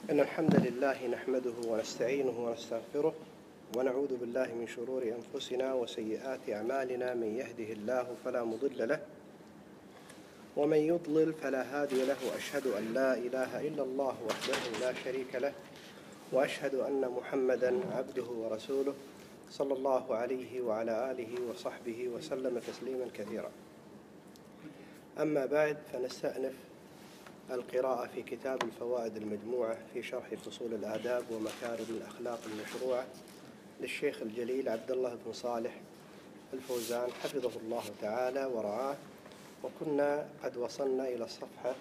إن الحمد لله نحمده ونستعينه ونستغفره ونعوذ بالله من شرور أنفسنا وسيئات أعمالنا. من يهده الله فلا مضل له ومن يضلل فلا هادي له. وأشهد أن لا إله إلا الله وحده لا شريك له، وأشهد أن محمدا عبده ورسوله صلى الله عليه وعلى آله وصحبه وسلم تسليما كثيرا. أما بعد، فنستأنف القراءة في كتاب الفوائد المجموعة في شرح فصول الآداب ومكارم الأخلاق المشروعة للشيخ الجليل عبد الله بن صالح الفوزان حفظه الله تعالى ورعاه. وكنا قد وصلنا إلى الصفحة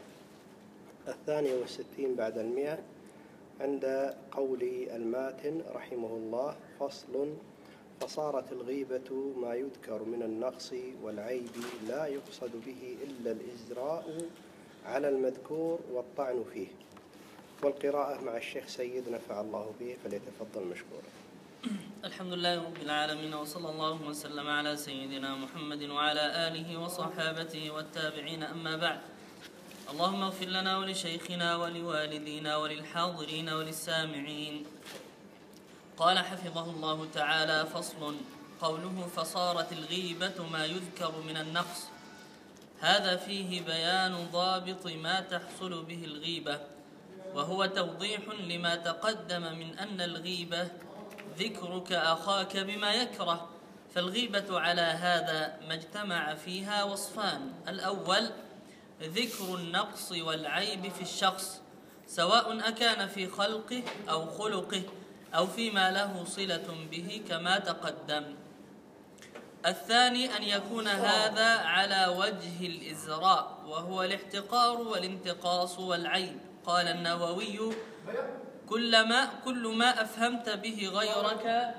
62 بعد 100 عند قول الماتن رحمه الله: فصل: فصارت الغيبة ما يذكر من النقص والعيب لا يقصد به إلا الإزراء على المذكور والطعن فيه. والقراءة مع الشيخ سيد نفع الله به، فليتفضل مشكورا. الحمد لله رب العالمين، وصلى الله وسلم على سيدنا محمد وعلى آله وصحابته والتابعين. أما بعد، اللهم اغفر لنا ولشيخنا ولوالدينا وللحاضرين وللسامعين. قال حفظه الله تعالى: فصل: قوله فصارت الغيبة ما يذكر من النقص، هذا فيه بيان ضابط ما تحصل به الغيبة، وهو توضيح لما تقدم من أن الغيبة ذكرك أخاك بما يكره. فالغيبة على هذا ما اجتمع فيها وصفان: الأول ذكر النقص والعيب في الشخص، سواء أكان في خلقه أو خلقه أو فيما له صلة به كما تقدم. الثاني أن يكون هذا على وجه الإزراء، وهو الاحتقار والانتقاص والعيب. قال النووي: كل ما أفهمت به غيرك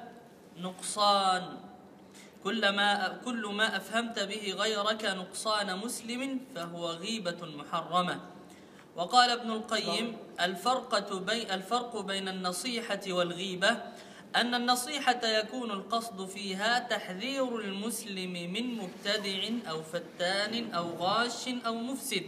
نقصان مسلم فهو غيبة محرمة. وقال ابن القيم: الفرق بين النصيحة والغيبة أن النصيحة يكون القصد فيها تحذير المسلم من مبتدع أو فتان أو غاش أو مفسد،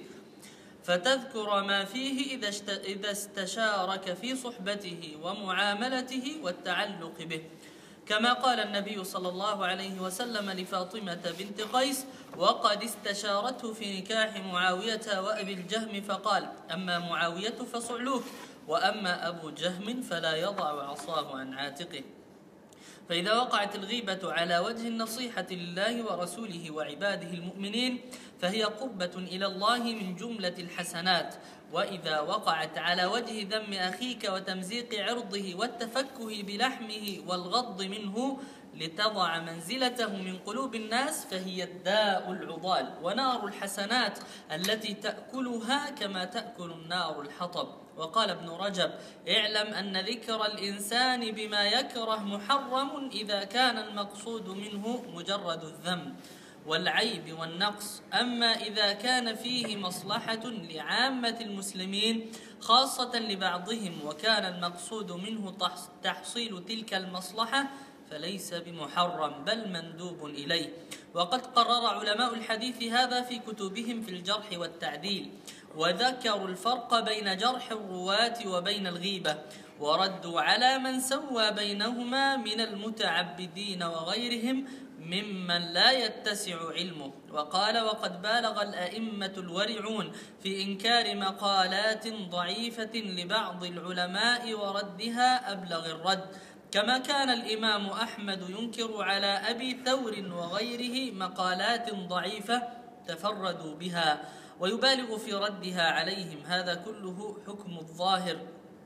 فتذكر ما فيه إذا استشارك في صحبته ومعاملته والتعلق به، كما قال النبي صلى الله عليه وسلم لفاطمة بنت قيس وقد استشارته في نكاح معاوية وأبي الجهم فقال: أما معاوية فصعلوك، وأما أبو جهم فلا يضع عصاه عن عاتقه. فإذا وقعت الغيبة على وجه النصيحة لله ورسوله وعباده المؤمنين فهي قربة إلى الله من جملة الحسنات، وإذا وقعت على وجه ذم أخيك وتمزيق عرضه والتفكه بلحمه والغض منه لتضع منزلته من قلوب الناس فهي الداء العضال ونار الحسنات التي تأكلها كما تأكل النار الحطب. وقال ابن رجب: اعلم أن ذكر الإنسان بما يكره محرم إذا كان المقصود منه مجرد الذم والعيب والنقص. أما إذا كان فيه مصلحة لعامة المسلمين خاصة لبعضهم وكان المقصود منه تحصيل تلك المصلحة فليس بمحرم بل مندوب إليه. وقد قرر علماء الحديث هذا في كتبهم في الجرح والتعديل، وذكروا الفرق بين جرح الرواة وبين الغيبة، وردوا على من سوى بينهما من المتعبدين وغيرهم ممن لا يتسع علمه. وقال: وقد بالغ الأئمة الورعون في إنكار مقالات ضعيفة لبعض العلماء وردها أبلغ الرد، كما كان الإمام أحمد ينكر على أبي ثور وغيره مقالات ضعيفة تفردوا بها ويبالغ في ردها عليهم. هذا كله حكم الظاهر.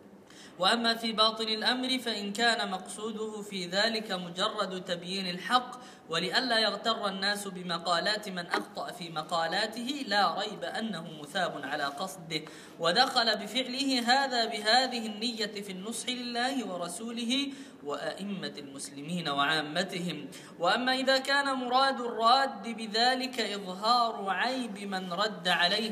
وأما في باطن الأمر فإن كان مقصوده في ذلك مجرد تبيين الحق ولئلا يغتر الناس بمقالات من أخطأ في مقالاته، لا ريب أنه مثاب على قصده، ودخل بفعله هذا بهذه النية في النصح لله ورسوله وأئمة المسلمين وعامتهم. وأما إذا كان مراد الراد بذلك إظهار عيب من رد عليه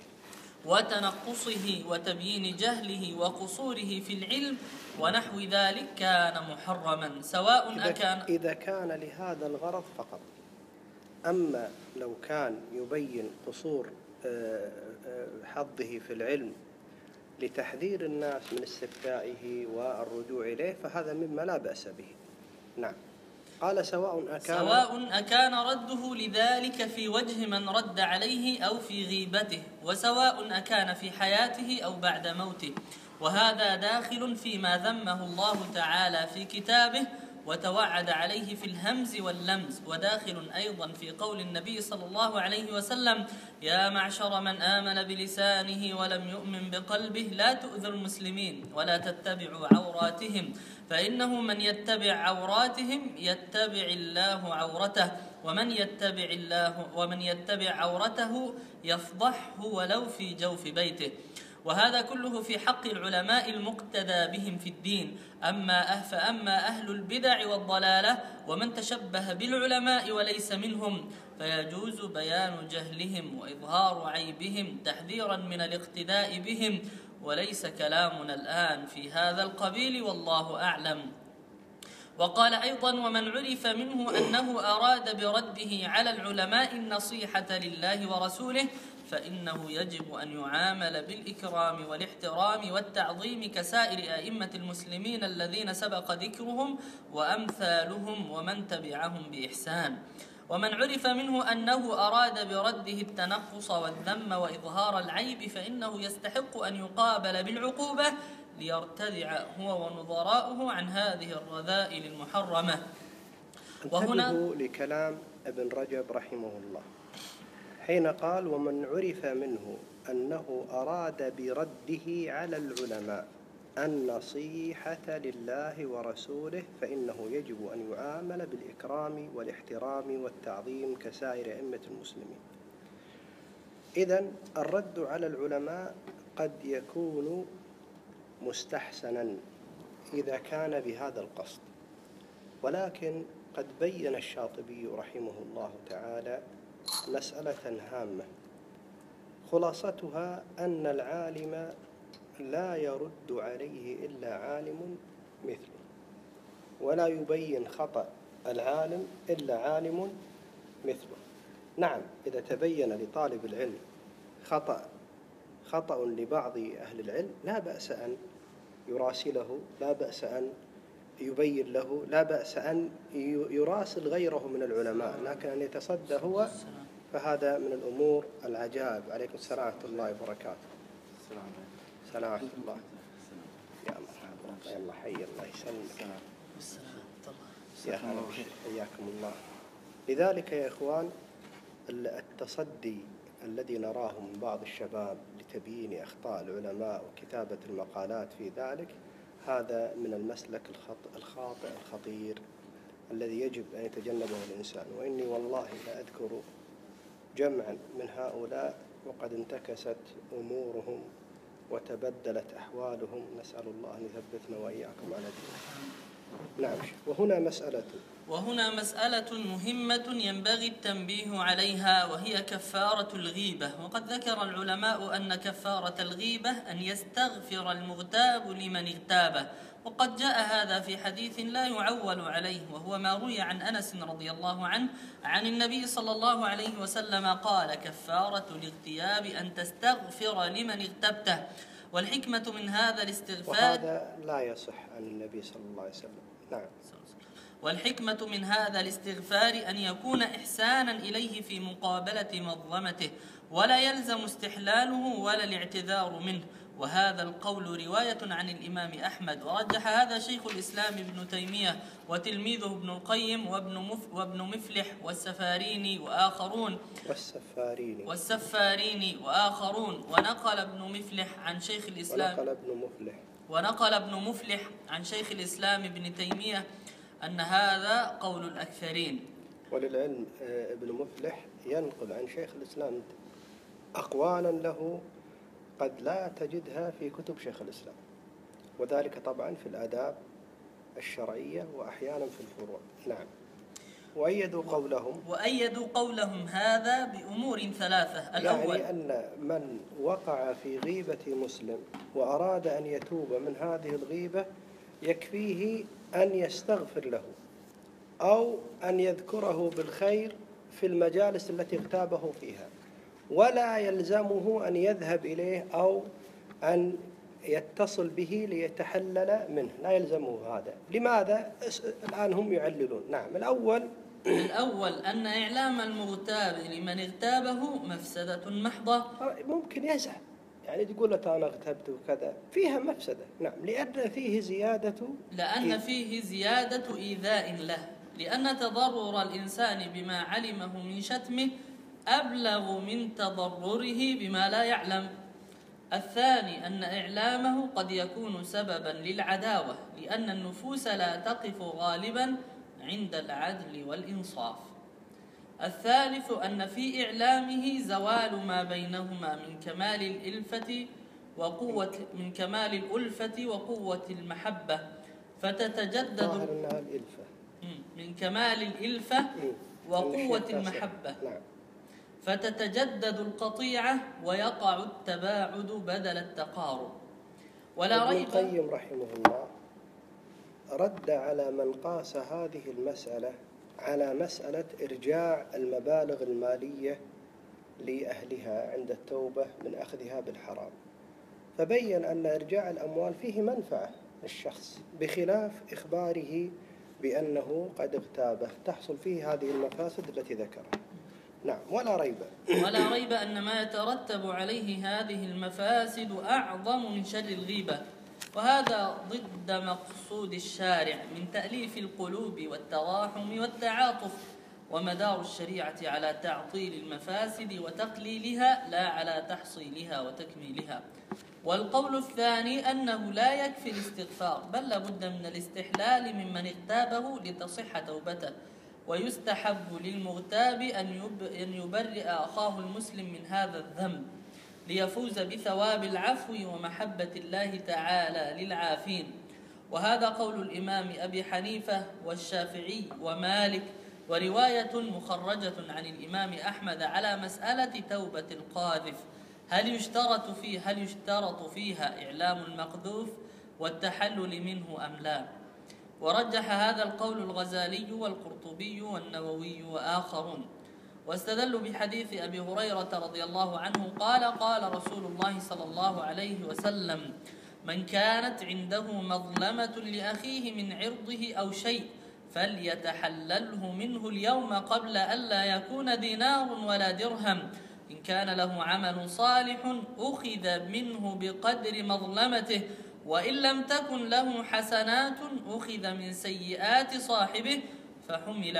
وتنقصه وتبيين جهله وقصوره في العلم ونحو ذلك كان محرما، سواء أكان إذا كان لهذا الغرض فقط. أما لو كان يبين قصور حظه في العلم لتحذير الناس من استفتائه والرجوع إليه فهذا مما لا بأس به. نعم. قال سواء أكان رده لذلك في وجه من رد عليه أو في غيبته، وسواء أكان في حياته أو بعد موته، وهذا داخل فيما ذمه الله تعالى في كتابه وتوعد عليه في الهمز واللمز، وداخل أيضا في قول النبي صلى الله عليه وسلم: يا معشر من آمن بلسانه ولم يؤمن بقلبه لا تؤذوا المسلمين ولا تتبعوا عوراتهم، فإنه من يتبع عوراتهم يتبع الله عورته، ومن يتبع عورته يفضحه ولو في جوف بيته. وهذا كله في حق العلماء المقتدى بهم في الدين. فأما أهل البدع والضلالة ومن تشبه بالعلماء وليس منهم فيجوز بيان جهلهم وإظهار عيبهم تحذيرا من الاقتداء بهم، وليس كلامنا الآن في هذا القبيل والله أعلم. وقال أيضا: ومن عرف منه أنه أراد برده على العلماء النصيحة لله ورسوله فإنه يجب أن يعامل بالإكرام والاحترام والتعظيم كسائر أئمة المسلمين الذين سبق ذكرهم وأمثالهم ومن تبعهم بإحسان. ومن عرف منه أنه أراد برده التنقص والذم وإظهار العيب فإنه يستحق أن يقابل بالعقوبة ليرتدع هو ونظراؤه عن هذه الرذائل المحرمة. انتبهوا لكلام ابن رجب رحمه الله حين قال: ومن عرف منه أنه أراد برده على العلماء النصيحة لله ورسوله فإنه يجب أن يعامل بالإكرام والاحترام والتعظيم كسائر أئمة المسلمين. إذن الرد على العلماء قد يكون مستحسنا إذا كان بهذا القصد، ولكن قد بين الشاطبي رحمه الله تعالى مسألة هامة خلاصتها أن العالم لا يرد عليه إلا عالم مثله، ولا يبين خطأ العالم إلا عالم مثله. نعم، إذا تبين لطالب العلم خطأ لبعض أهل العلم لا بأس أن يراسله، لا بأس أن يبين له، لا بأس أن يراسل غيره من العلماء، لكن أن يتصدى هو فهذا من الأمور العجائب. عليكم السلام ورحمة الله وبركاته. السلام ورحمة الله. يا مرحبا، الله حي، الله يسلمك. يا هلا، حياكم الله. لذلك يا إخوان التصدي الذي نراه من بعض الشباب لتبيين أخطاء العلماء وكتابة المقالات في ذلك، هذا من المسلك الخاطئ الخطير الذي يجب أن يتجنبه الإنسان. وإني والله لا أذكر جمعا من هؤلاء وقد انتكست أمورهم وتبدلت أحوالهم، نسأل الله أن يثبتنا وإياكم على دينه. نعم. وهنا مسألة مهمة ينبغي التنبيه عليها، وهي كفارة الغيبة. وقد ذكر العلماء أن كفارة الغيبة أن يستغفر المغتاب لمن اغتابه، وقد جاء هذا في حديث لا يعول عليه، وهو ما روي عن أنس رضي الله عنه عن النبي صلى الله عليه وسلم قال: كفارة الاغتياب أن تستغفر لمن اغتبته. والحكمة من هذا الاستغفار، وهذا لا يصح عن النبي صلى الله عليه وسلم. نعم. والحكمة من هذا الاستغفار أن يكون إحسانا إليه في مقابلة مظلمته، ولا يلزم استحلاله ولا الاعتذار منه. وهذا القول رواية عن الإمام أحمد، ورجح هذا شيخ الإسلام ابن تيمية وتلميذه ابن القيم وابن مفلح والسفاريني وآخرون. ونقل ابن مفلح عن شيخ الإسلام ابن تيمية أن هذا قول الأكثرين. وللعلم ابن مفلح ينقل عن شيخ الإسلام أقوالا له قد لا تجدها في كتب شيخ الإسلام، وذلك طبعا في الآداب الشرعية وأحيانا في الفروع. نعم. وأيدوا قولهم هذا بأمور ثلاثة. الأول، يعني أن من وقع في غيبة مسلم وأراد أن يتوب من هذه الغيبة يكفيه أن يستغفر له أو أن يذكره بالخير في المجالس التي اغتابه فيها، ولا يلزمه أن يذهب إليه أو أن يتصل به ليتحلل منه، لا يلزمه هذا. لماذا؟ الآن هم يعللون. نعم. الأول أن إعلام المغتاب لمن اغتابه مفسدة محضة. ممكن يزعل، يعني تقول له أنا اغتبت وكذا، فيها مفسدة. نعم. لأن فيه زيادة إيذاء له، لأن تضرر الإنسان بما علمه من شتمه أبلغ من تضرره بما لا يعلم. الثاني أن إعلامه قد يكون سببا للعداوة، لأن النفوس لا تقف غالبا عند العدل والإنصاف. الثالث أن في إعلامه زوال ما بينهما من كمال الألفة وقوة المحبة، فتتجدد من كمال الألفة وقوة المحبة، فتتجدد القطيعة ويقع التباعد بدل التقارب. ولا ريب. ابن القيم رحمه الله رد على من قاس هذه المسألة على مسألة إرجاع المبالغ المالية لأهلها عند التوبة من أخذها بالحرام، فبين أن إرجاع الأموال فيه منفعة للشخص، بخلاف إخباره بأنه قد اغتابه تحصل فيه هذه المفاسد التي ذكرها. نعم. ولا ريب أن ما يترتب عليه هذه المفاسد أعظم من شر الغيبة، وهذا ضد مقصود الشارع من تأليف القلوب والتراحم والتعاطف، ومدار الشريعة على تعطيل المفاسد وتقليلها لا على تحصيلها وتكميلها. والقول الثاني أنه لا يكفي الاستغفار، بل لابد من الاستحلال ممن اغتابه لتصح توبته، ويستحب للمغتاب أن يبرئ أخاه المسلم من هذا الذنب ليفوز بثواب العفو ومحبة الله تعالى للعافين. وهذا قول الإمام أبي حنيفة والشافعي ومالك، ورواية مخرجة عن الإمام أحمد على مسألة توبة القاذف، هل يشترط فيها إعلام المقذوف والتحلل منه أم لا؟ ورجح هذا القول الغزالي والقرطبي والنووي وآخرون، واستدلوا بحديث أبي هريرة رضي الله عنه قال: قال رسول الله صلى الله عليه وسلم: من كانت عنده مظلمة لأخيه من عرضه أو شيء فليتحلله منه اليوم قبل ألا يكون دينار ولا درهم، إن كان له عمل صالح أخذ منه بقدر مظلمته، وإن لم تكن له حسنات أخذ من سيئات صاحبه فحمل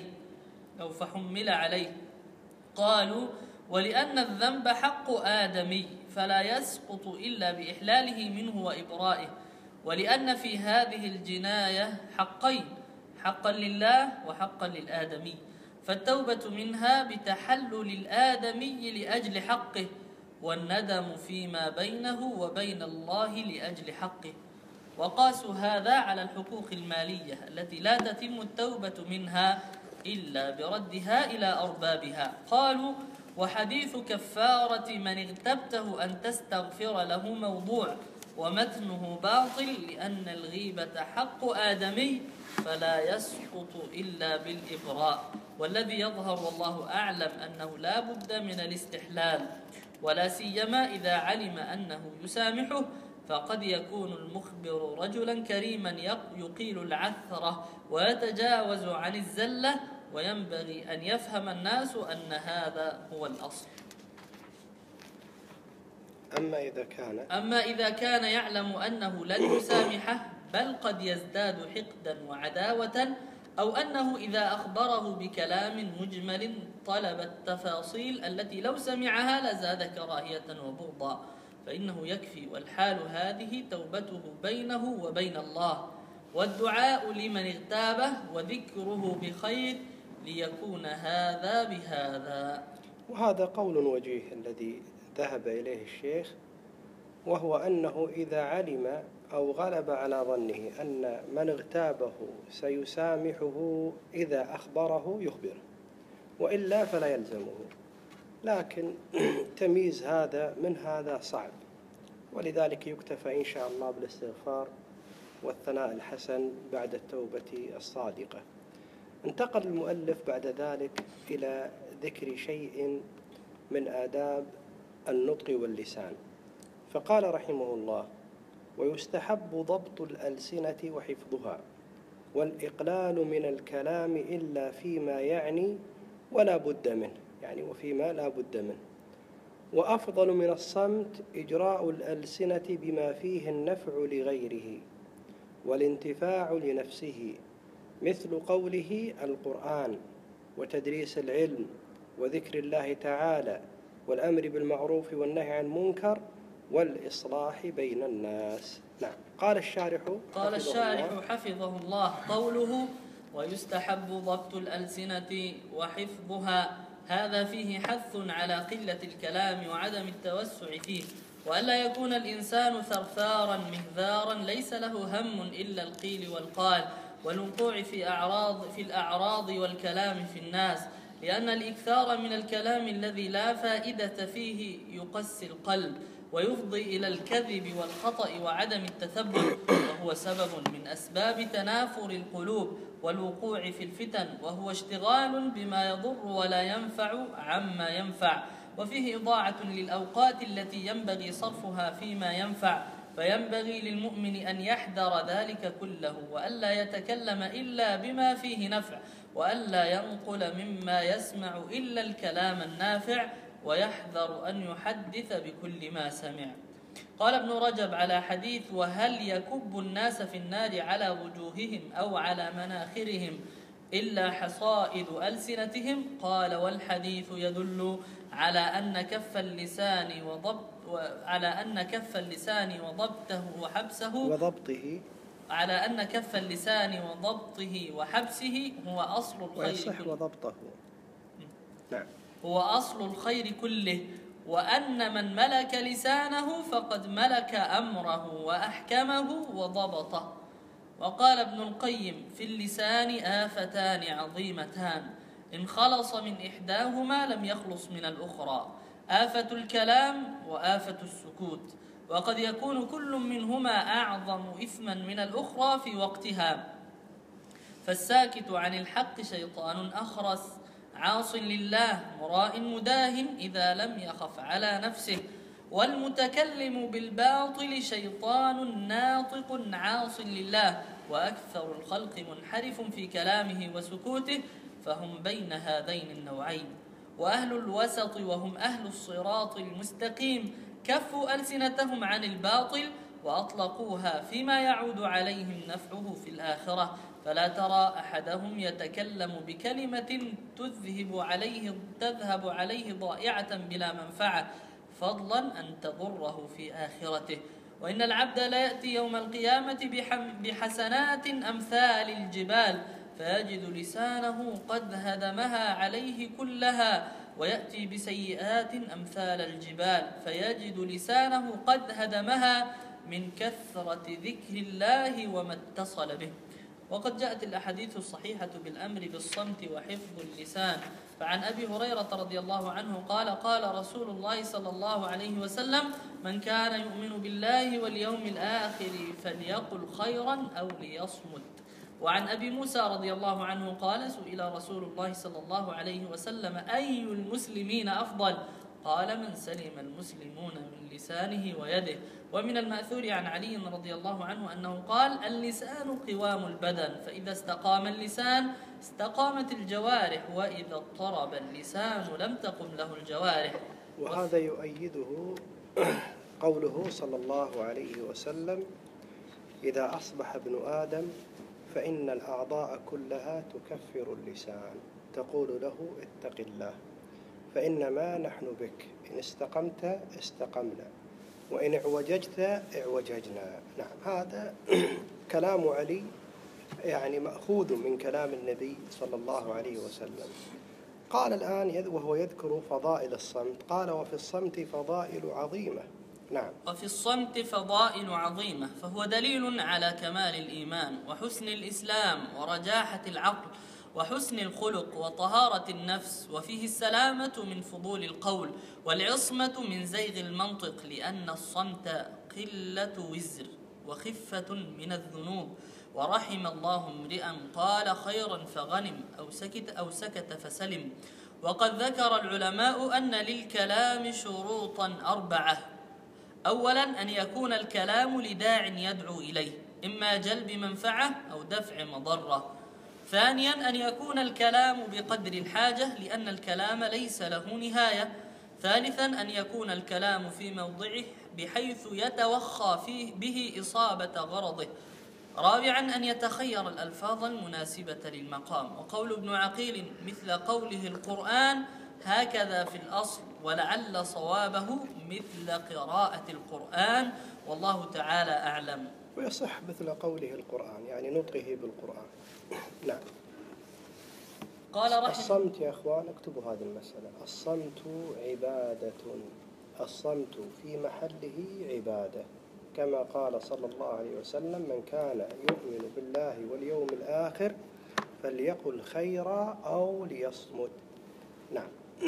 عليه. قالوا: ولأن الذنب حق آدمي فلا يسقط إلا بإحلاله منه وإبرائه، ولأن في هذه الجناية حقين: حقا لله وحقا للآدمي، فالتوبة منها بتحلل الآدمي لأجل حقه، والندم فيما بينه وبين الله لأجل حقه. وقاسوا هذا على الحقوق المالية التي لا تتم التوبة منها إلا بردها إلى أربابها. قالوا: وحديث كفارة من اغتبته أن تستغفر له موضوع، ومتنه باطل، لأن الغيبة حق آدمي فلا يسقط إلا بالإبراء. والذي يظهر والله أعلم أنه لا بد من الاستحلال، ولا سيما إذا علم أنه يسامحه، فقد يكون المخبر رجلا كريما يقيل العثرة ويتجاوز عن الزلة، وينبغي أن يفهم الناس أن هذا هو الأصل. أما إذا كان يعلم أنه لن يسامحه، بل قد يزداد حقدا وعداوة، أو أنه إذا أخبره بكلام مجمل طلب التفاصيل التي لو سمعها لزاد كراهية وبغضا، فإنه يكفي، والحال هذه توبته بينه وبين الله، والدعاء لمن اغتابه وذكره بخير ليكون هذا بهذا. وهذا قول وجيه الذي ذهب إليه الشيخ، وهو أنه إذا علم أو غلب على ظنه أن من اغتابه سيسامحه إذا أخبره يخبره، وإلا فلا يلزمه. لكن تمييز هذا من هذا صعب، ولذلك يكتفى إن شاء الله بالاستغفار والثناء الحسن بعد التوبة الصادقة. انتقل المؤلف بعد ذلك إلى ذكر شيء من آداب النطق واللسان، فقال رحمه الله: ويستحب ضبط الألسنة وحفظها، والإقلال من الكلام إلا فيما يعني ولا بد منه، يعني وفيما لا بد منه. وأفضل من الصمت إجراء الألسنة بما فيه النفع لغيره والانتفاع لنفسه، مثل قوله القرآن، وتدريس العلم، وذكر الله تعالى، والأمر بالمعروف والنهي عن المنكر، والإصلاح بين الناس. نعم. قال الشارح حفظه الله قوله: ويستحب ضبط الألسنة وحفظها، هذا فيه حث على قلة الكلام وعدم التوسع فيه، وألا يكون الإنسان ثرثارا مهذارا ليس له هم إلا القيل والقال والوقوع في الأعراض والكلام في الناس، لأن الإكثار من الكلام الذي لا فائدة فيه يقسي القلب ويفضي إلى الكذب والخطأ وعدم التثبت، وهو سبب من أسباب تنافر القلوب والوقوع في الفتن، وهو اشتغال بما يضر ولا ينفع عما ينفع، وفيه إضاعة للأوقات التي ينبغي صرفها فيما ينفع، فينبغي للمؤمن أن يحذر ذلك كله، وألا يتكلم إلا بما فيه نفع، وألا ينقل مما يسمع إلا الكلام النافع، ويحذر أن يحدث بكل ما سمع. قال ابن رجب على حديث: وهل يكب الناس في النار على وجوههم أو على مناخرهم إلا حصائد ألسنتهم؟ قال: والحديث يدل على أن كف اللسان وضبطه وحبسه هو أصل الخير كله. وضبطه. نعم. هو أصل الخير كله، وأن من ملك لسانه فقد ملك أمره وأحكمه وضبطه. وقال ابن القيم: في اللسان آفتان عظيمتان، إن خلص من إحداهما لم يخلص من الأخرى، آفة الكلام وآفة السكوت، وقد يكون كل منهما أعظم إثما من الأخرى في وقتها، فالساكت عن الحق شيطان أخرس عاص لله مراء مداهن إذا لم يخف على نفسه، والمتكلم بالباطل شيطان ناطق عاص لله، وأكثر الخلق منحرف في كلامه وسكوته، فهم بين هذين النوعين. وأهل الوسط وهم أهل الصراط المستقيم كفوا ألسنتهم عن الباطل وأطلقوها فيما يعود عليهم نفعه في الآخرة، فلا ترى أحدهم يتكلم بكلمة تذهب عليه ضائعة بلا منفعة، فضلا أن تضره في آخرته. وإن العبد لا يأتي يوم القيامة بحسنات أمثال الجبال فيجد لسانه قد هدمها عليه كلها، ويأتي بسيئات أمثال الجبال فيجد لسانه قد هدمها من كثرة ذكر الله وما اتصل به. وقد جاءت الأحاديث الصحيحة بالأمر بالصمت وحفظ اللسان. فعن أبي هريرة رضي الله عنه قال: قال رسول الله صلى الله عليه وسلم: من كان يؤمن بالله واليوم الآخر فليقل خيرا أو ليصمت. وعن أبي موسى رضي الله عنه قال: سئل رسول الله صلى الله عليه وسلم: أي المسلمين أفضل؟ قال: من سلم المسلمون من لسانه ويده. ومن المأثور عن علي رضي الله عنه أنه قال: اللسان قوام البدن، فإذا استقام اللسان استقامت الجوارح، وإذا اضطرب اللسان لم تقم له الجوارح. وهذا يؤيده قوله صلى الله عليه وسلم: إذا أصبح ابن آدم فإن الأعضاء كلها تكفر اللسان، تقول له اتق الله، فإنما نحن بك، إن استقمت استقمنا، وإن اعوججت اعوججنا. نعم. هذا كلام علي يعني مأخوذ من كلام النبي صلى الله عليه وسلم. قال الآن وهو يذكر فضائل الصمت، قال: وفي الصمت فضائل عظيمة. نعم. وفي الصمت فضائل عظيمة، فهو دليل على كمال الإيمان وحسن الإسلام ورجاحة العقل وحسن الخلق وطهارة النفس، وفيه السلامة من فضول القول والعصمة من زيغ المنطق، لأن الصمت قلة وزر وخفة من الذنوب. ورحم الله امرئا قال خيرا فغنم أو سكت فسلم. وقد ذكر العلماء أن للكلام شروطا 4: أولا أن يكون الكلام لداع يدعو إليه، إما جلب منفعة أو دفع مضرة. ثانيا أن يكون الكلام بقدر الحاجة لأن الكلام ليس له نهاية. ثالثا أن يكون الكلام في موضعه بحيث يتوخى فيه به إصابة غرضه. رابعا أن يتخير الألفاظ المناسبة للمقام. وقول ابن عقيل مثل قوله القرآن هكذا في الأصل، ولعل صوابه مثل قراءة القرآن، والله تعالى أعلم. ويصح مثل قوله القرآن، يعني نطقه بالقرآن. نعم. قال الصمت يا أخوان اكتبوا هذه المسألة، الصمت عبادة، الصمت في محله عبادة، كما قال صلى الله عليه وسلم من كان يؤمن بالله واليوم الآخر فليقل خيرا أو ليصمت. نعم.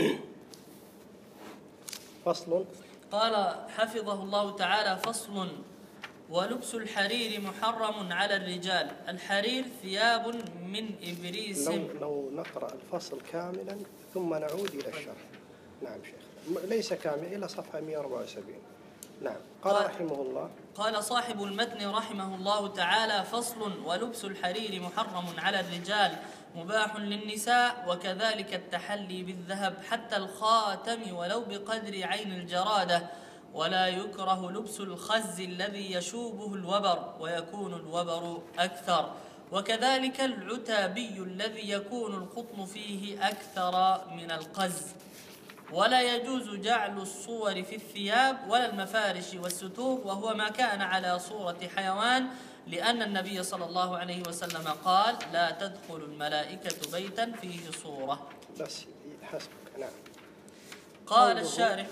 فصل. قال حفظه الله تعالى: فصل: ولبس الحرير محرم على الرجال. الحرير ثياب من إبريس. لو نقرأ الفصل كاملا ثم نعود إلى الشرح. نعم شيخ، ليس كامل إلى صفحة 174. نعم. قال رحمه الله، قال صاحب المتن رحمه الله تعالى: فصل: ولبس الحرير محرم على الرجال مباح للنساء، وكذلك التحلي بالذهب حتى الخاتم ولو بقدر عين الجرادة، ولا يكره لبس الخز الذي يشوبه الوبر ويكون الوبر أكثر، وكذلك العتابي الذي يكون القطن فيه أكثر من القز. ولا يجوز جعل الصور في الثياب ولا المفارش والستور، وهو ما كان على صورة حيوان، لأن النبي صلى الله عليه وسلم قال: لا تدخل الملائكة بيتا فيه صورة. بس حسبك. نعم. قال الشارح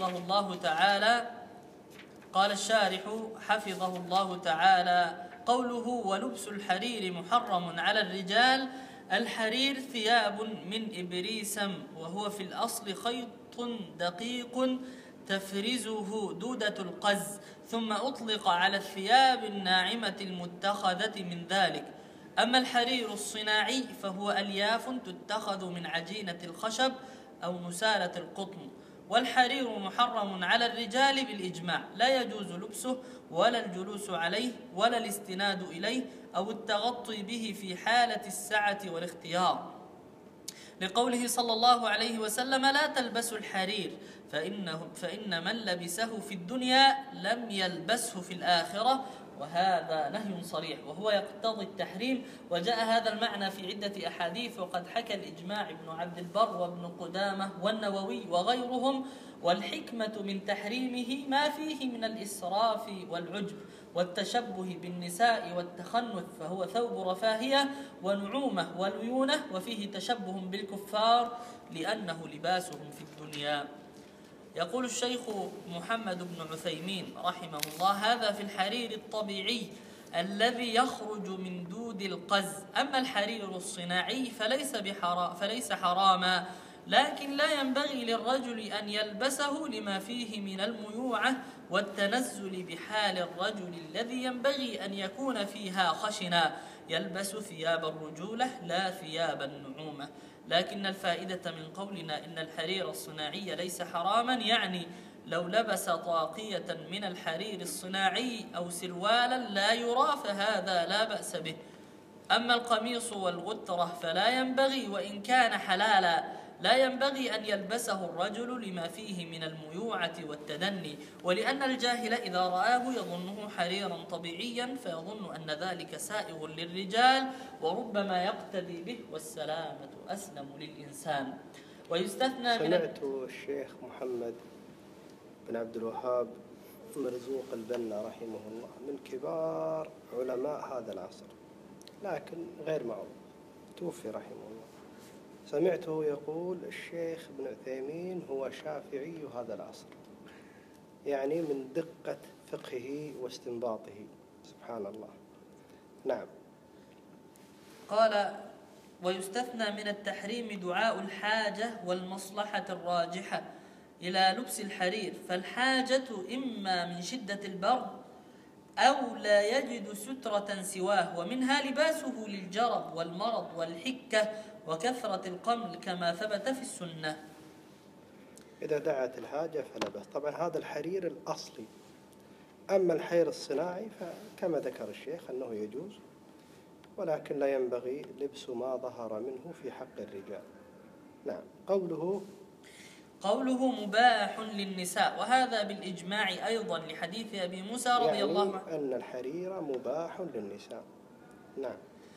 حفظه الله تعالى: قوله ولبس الحرير محرم على الرجال، الحرير ثياب من إبريسم، وهو في الأصل خيط دقيق تفرزه دودة القز، ثم أطلق على الثياب الناعمة المتخذة من ذلك. أما الحرير الصناعي فهو ألياف تتخذ من عجينة الخشب أو نسالة القطن. والحرير محرم على الرجال بالإجماع، لا يجوز لبسه ولا الجلوس عليه ولا الاستناد إليه أو التغطي به في حالة السعة والاختيار، لقوله صلى الله عليه وسلم: لا تلبسوا الحرير فإن من لبسه في الدنيا لم يلبسه في الآخرة. وهذا نهي صريح وهو يقتضي التحريم، وجاء هذا المعنى في عدة أحاديث، وقد حكى الإجماع ابن عبد البر وابن قدامة والنووي وغيرهم. والحكمة من تحريمه ما فيه من الإسراف والعجب والتشبه بالنساء والتخنث، فهو ثوب رفاهية ونعومة وليونة، وفيه تشبه بالكفار لأنه لباسهم في الدنيا. يقول الشيخ محمد بن عثيمين رحمه الله: هذا في الحرير الطبيعي الذي يخرج من دود القز. أما الحرير الصناعي فليس حراما، لكن لا ينبغي للرجل أن يلبسه لما فيه من الميوعة والتنزل بحال الرجل الذي ينبغي أن يكون فيها خشنا، يلبس ثياب الرجولة لا ثياب النعومة. لكن الفائدة من قولنا إن الحرير الصناعي ليس حراما، يعني لو لبس طاقية من الحرير الصناعي أو سروالا لا يرى فهذا لا بأس به. أما القميص والغترة فلا ينبغي، وإن كان حلالا لا ينبغي أن يلبسه الرجل لما فيه من الميوعة والتدني، ولأن الجاهل إذا رآه يظنه حريرا طبيعيا فيظن أن ذلك سائغ للرجال، وربما يقتدي به، والسلامة أسلم للإنسان. ويستثنى سمعت الشيخ محمد بن عبد الوهاب مرزوق البنا رحمه الله من كبار علماء هذا العصر، لكن غير معروف، توفي رحمه الله. سمعته يقول الشيخ ابن عثيمين هو شافعي هذا العصر، يعني من دقة فقهه واستنباطه، سبحان الله. نعم. قال: ويستثنى من التحريم دعاء الحاجة والمصلحة الراجحة إلى لبس الحرير، فالحاجة إما من شدة البرد أو لا يجد سترة سواه، ومنها لباسه للجرب والمرض والحكة وكثرة القمل كما ثبت في السنة. إذا دعت الحاجة فلبس. طبعا هذا الحرير الأصلي أما الحير الصناعي فكما ذكر الشيخ أنه يجوز، ولكن لا ينبغي لبس ما ظهر منه في حق الرجال. نعم. قوله مباح للنساء، وهذا بالإجماع أيضا لحديث أبي موسى رضي الله عنه، يعني أن الحرير مباح للنساء. نعم.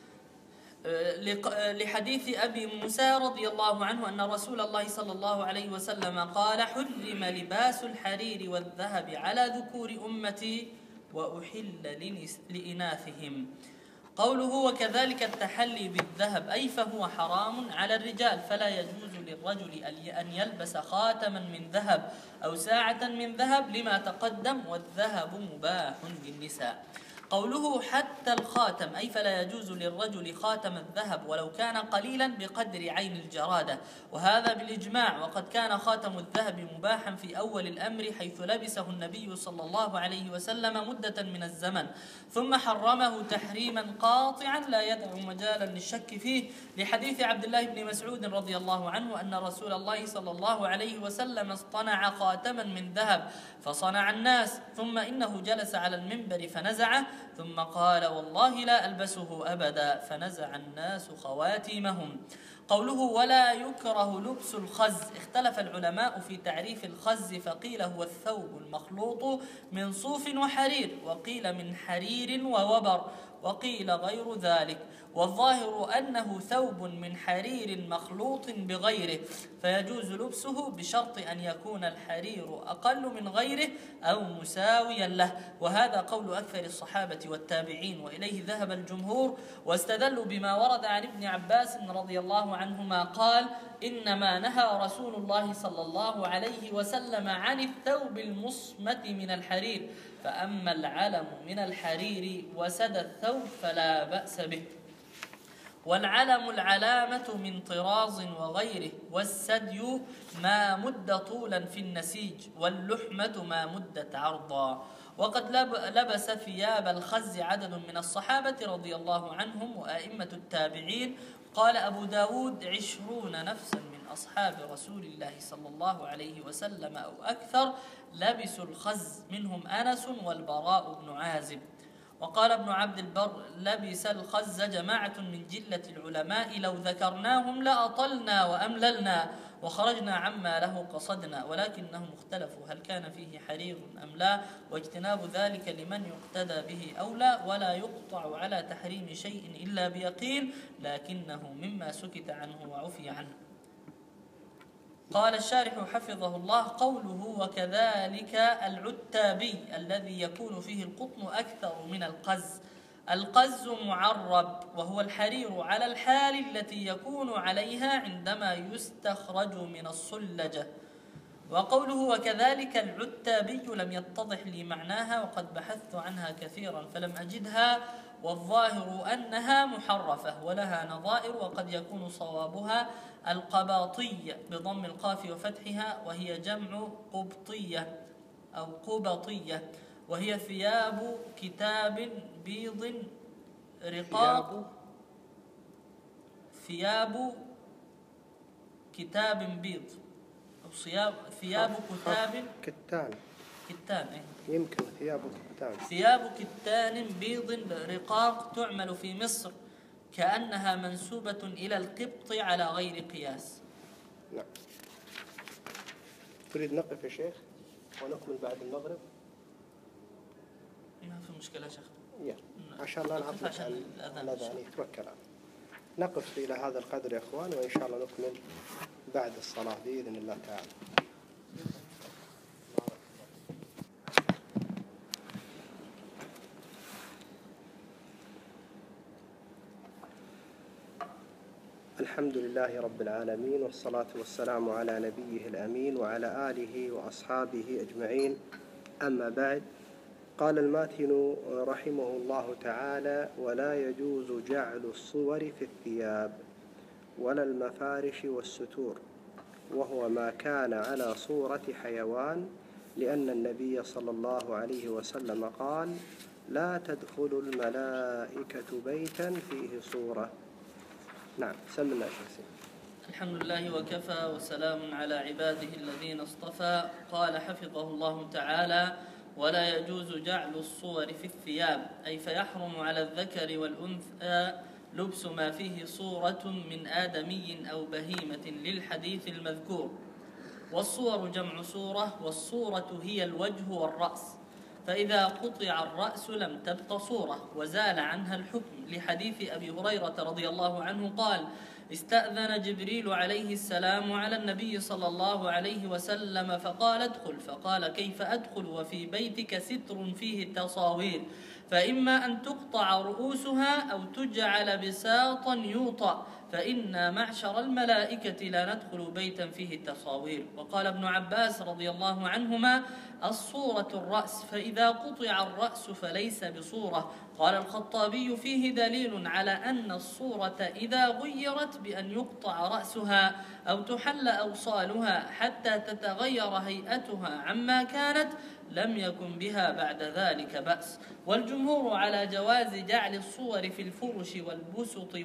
لحديث أبي موسى رضي الله عنه أن رسول الله صلى الله عليه وسلم قال: حرم لباس الحرير والذهب على ذكور أمتي وأحل لإناثهم. قوله وكذلك التحلي بالذهب، أي فهو حرام على الرجال، فلا يجوز للرجل أن يلبس خاتما من ذهب أو ساعة من ذهب لما تقدم، والذهب مباح للنساء. قوله حتى الخاتم، أي فلا يجوز للرجل خاتم الذهب ولو كان قليلا بقدر عين الجرادة، وهذا بالإجماع. وقد كان خاتم الذهب مباحا في أول الأمر، حيث لبسه النبي صلى الله عليه وسلم مدة من الزمن، ثم حرمه تحريما قاطعا لا يدع مجالا للشك فيه، لحديث عبد الله بن مسعود رضي الله عنه أن رسول الله صلى الله عليه وسلم اصطنع خاتما من ذهب فصنع الناس، ثم إنه جلس على المنبر فنزعه، ثم قال: والله لا ألبسه أبدا، فنزع الناس خواتيمهم. قوله ولا يكره لبس الخز، اختلف العلماء في تعريف الخز، فقيل هو الثوب المخلوط من صوف وحرير، وقيل من حرير ووبر، وقيل غير ذلك، والظاهر أنه ثوب من حرير مخلوط بغيره، فيجوز لبسه بشرط أن يكون الحرير أقل من غيره أو مساويا له، وهذا قول أكثر الصحابة والتابعين، وإليه ذهب الجمهور، واستدلوا بما ورد عن ابن عباس رضي الله عنهما قال: إنما نهى رسول الله صلى الله عليه وسلم عن الثوب المصمت من الحرير، فأما العلم من الحرير وسد الثوب فلا بأس به. والعلم العلامة من طراز وغيره، والسدي ما مد طولا في النسيج، واللحمة ما مدت عرضا. وقد لبس ثياب الخز عدد من الصحابة رضي الله عنهم وأئمة التابعين. قال أبو داود: 20 نفسا من أصحاب رسول الله صلى الله عليه وسلم أو أكثر لبسوا الخز، منهم أنس والبراء بن عازب. وقال ابن عبد البر: لبس الخز جماعة من جلة العلماء لو ذكرناهم لأطلنا وأمللنا وخرجنا عما له قصدنا، ولكنهم اختلفوا هل كان فيه حرير أم لا، واجتناب ذلك لمن يقتدى به أولى، ولا يقطع على تحريم شيء إلا بيقين، لكنه مما سكت عنه وعفي عنه. قال الشارح حفظه الله: قوله وكذلك العتابي الذي يكون فيه القطن أكثر من القز. القز معرب، وهو الحرير على الحال التي يكون عليها عندما يستخرج من الصلجة. وقوله وكذلك العتابي لم يتضح لي معناها، وقد بحثت عنها كثيرا فلم أجدها، والظاهر أنها محرفة ولها نظائر، وقد يكون صوابها القباطية بضم القاف وفتحها، وهي جمع قبطية أو قبطية، وهي ثياب كتاب بيض رقاق، ثياب كتاب بيض، أو ثياب كتان يمكن ثياب كتان بيض رقاق تعمل في مصر، كأنها منسوبة إلى القبط على غير قياس. نعم. تريد نقف يا شيخ ونكمل بعد المغرب؟ ما في مشكلة شيخ، عشان لا نعطل الأذان. توكل. نقف إلى هذا القدر يا أخوان، وإن شاء الله نكمل بعد الصلاة بإذن الله تعالى. الحمد لله رب العالمين، والصلاة والسلام على نبيه الأمين وعلى آله وأصحابه أجمعين، أما بعد. قال الماتن رحمه الله تعالى: ولا يجوز جعل الصور في الثياب ولا المفارش والستور، وهو ما كان على صورة حيوان، لأن النبي صلى الله عليه وسلم قال: لا تدخل الملائكة بيتا فيه صورة. نعم. سمنا شخصي. الحمد لله وكفى، وسلام على عباده الذين اصطفى. قال حفظه الله تعالى: ولا يجوز جعل الصور في الثياب، أي فيحرم على الذكر والأنثى لبس ما فيه صورة من آدمي أو بهيمة للحديث المذكور. والصور جمع صورة، والصورة هي الوجه والرأس، فإذا قطع الرأس لم تبق صورة وزال عنها الحكم، لحديث أبي هريرة رضي الله عنه قال: استأذن جبريل عليه السلام على النبي صلى الله عليه وسلم فقال: ادخل. فقال: كيف أدخل وفي بيتك ستر فيه تصاوير؟ فإما أن تقطع رؤوسها أو تجعل بساطا يوطأ، فإنا معشر الملائكة لا ندخل بيتا فيه التصاوير. وقال ابن عباس رضي الله عنهما: الصورة الرأس، فإذا قطع الرأس فليس بصورة. قال الخطابي: فيه دليل على أن الصورة إذا غيرت بأن يقطع رأسها أو تحل أوصالها حتى تتغير هيئتها عما كانت لم يكن بها بعد ذلك بأس. والجمهور على جواز جعل الصور في الفرش والبسط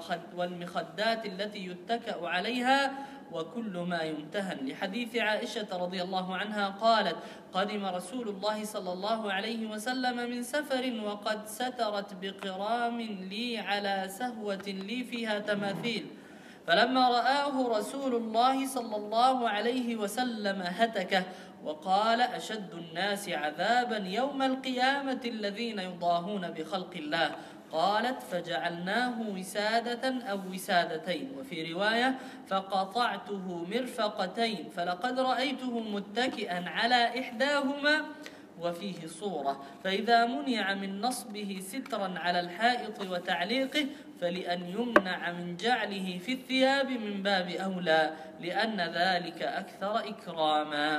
والمخدات التي يتكأ عليها وكل ما يمتهن، لحديث عائشة رضي الله عنها قالت: قدم رسول الله صلى الله عليه وسلم من سفر وقد سترت بقرام لي على سهوة لي فيها تماثيل، فلما رآه رسول الله صلى الله عليه وسلم هتكه وقال: أشد الناس عذابا يوم القيامة الذين يضاهون بخلق الله. قالت: فجعلناه وسادة أو وسادتين، وفي رواية: فقطعته مرفقتين، فلقد رأيته متكئا على إحداهما وفيه صورة، فإذا منع من نصبه سترا على الحائط وتعليقه فلأن يمنع من جعله في الثياب من باب أولى، لأن ذلك أكثر إكراما.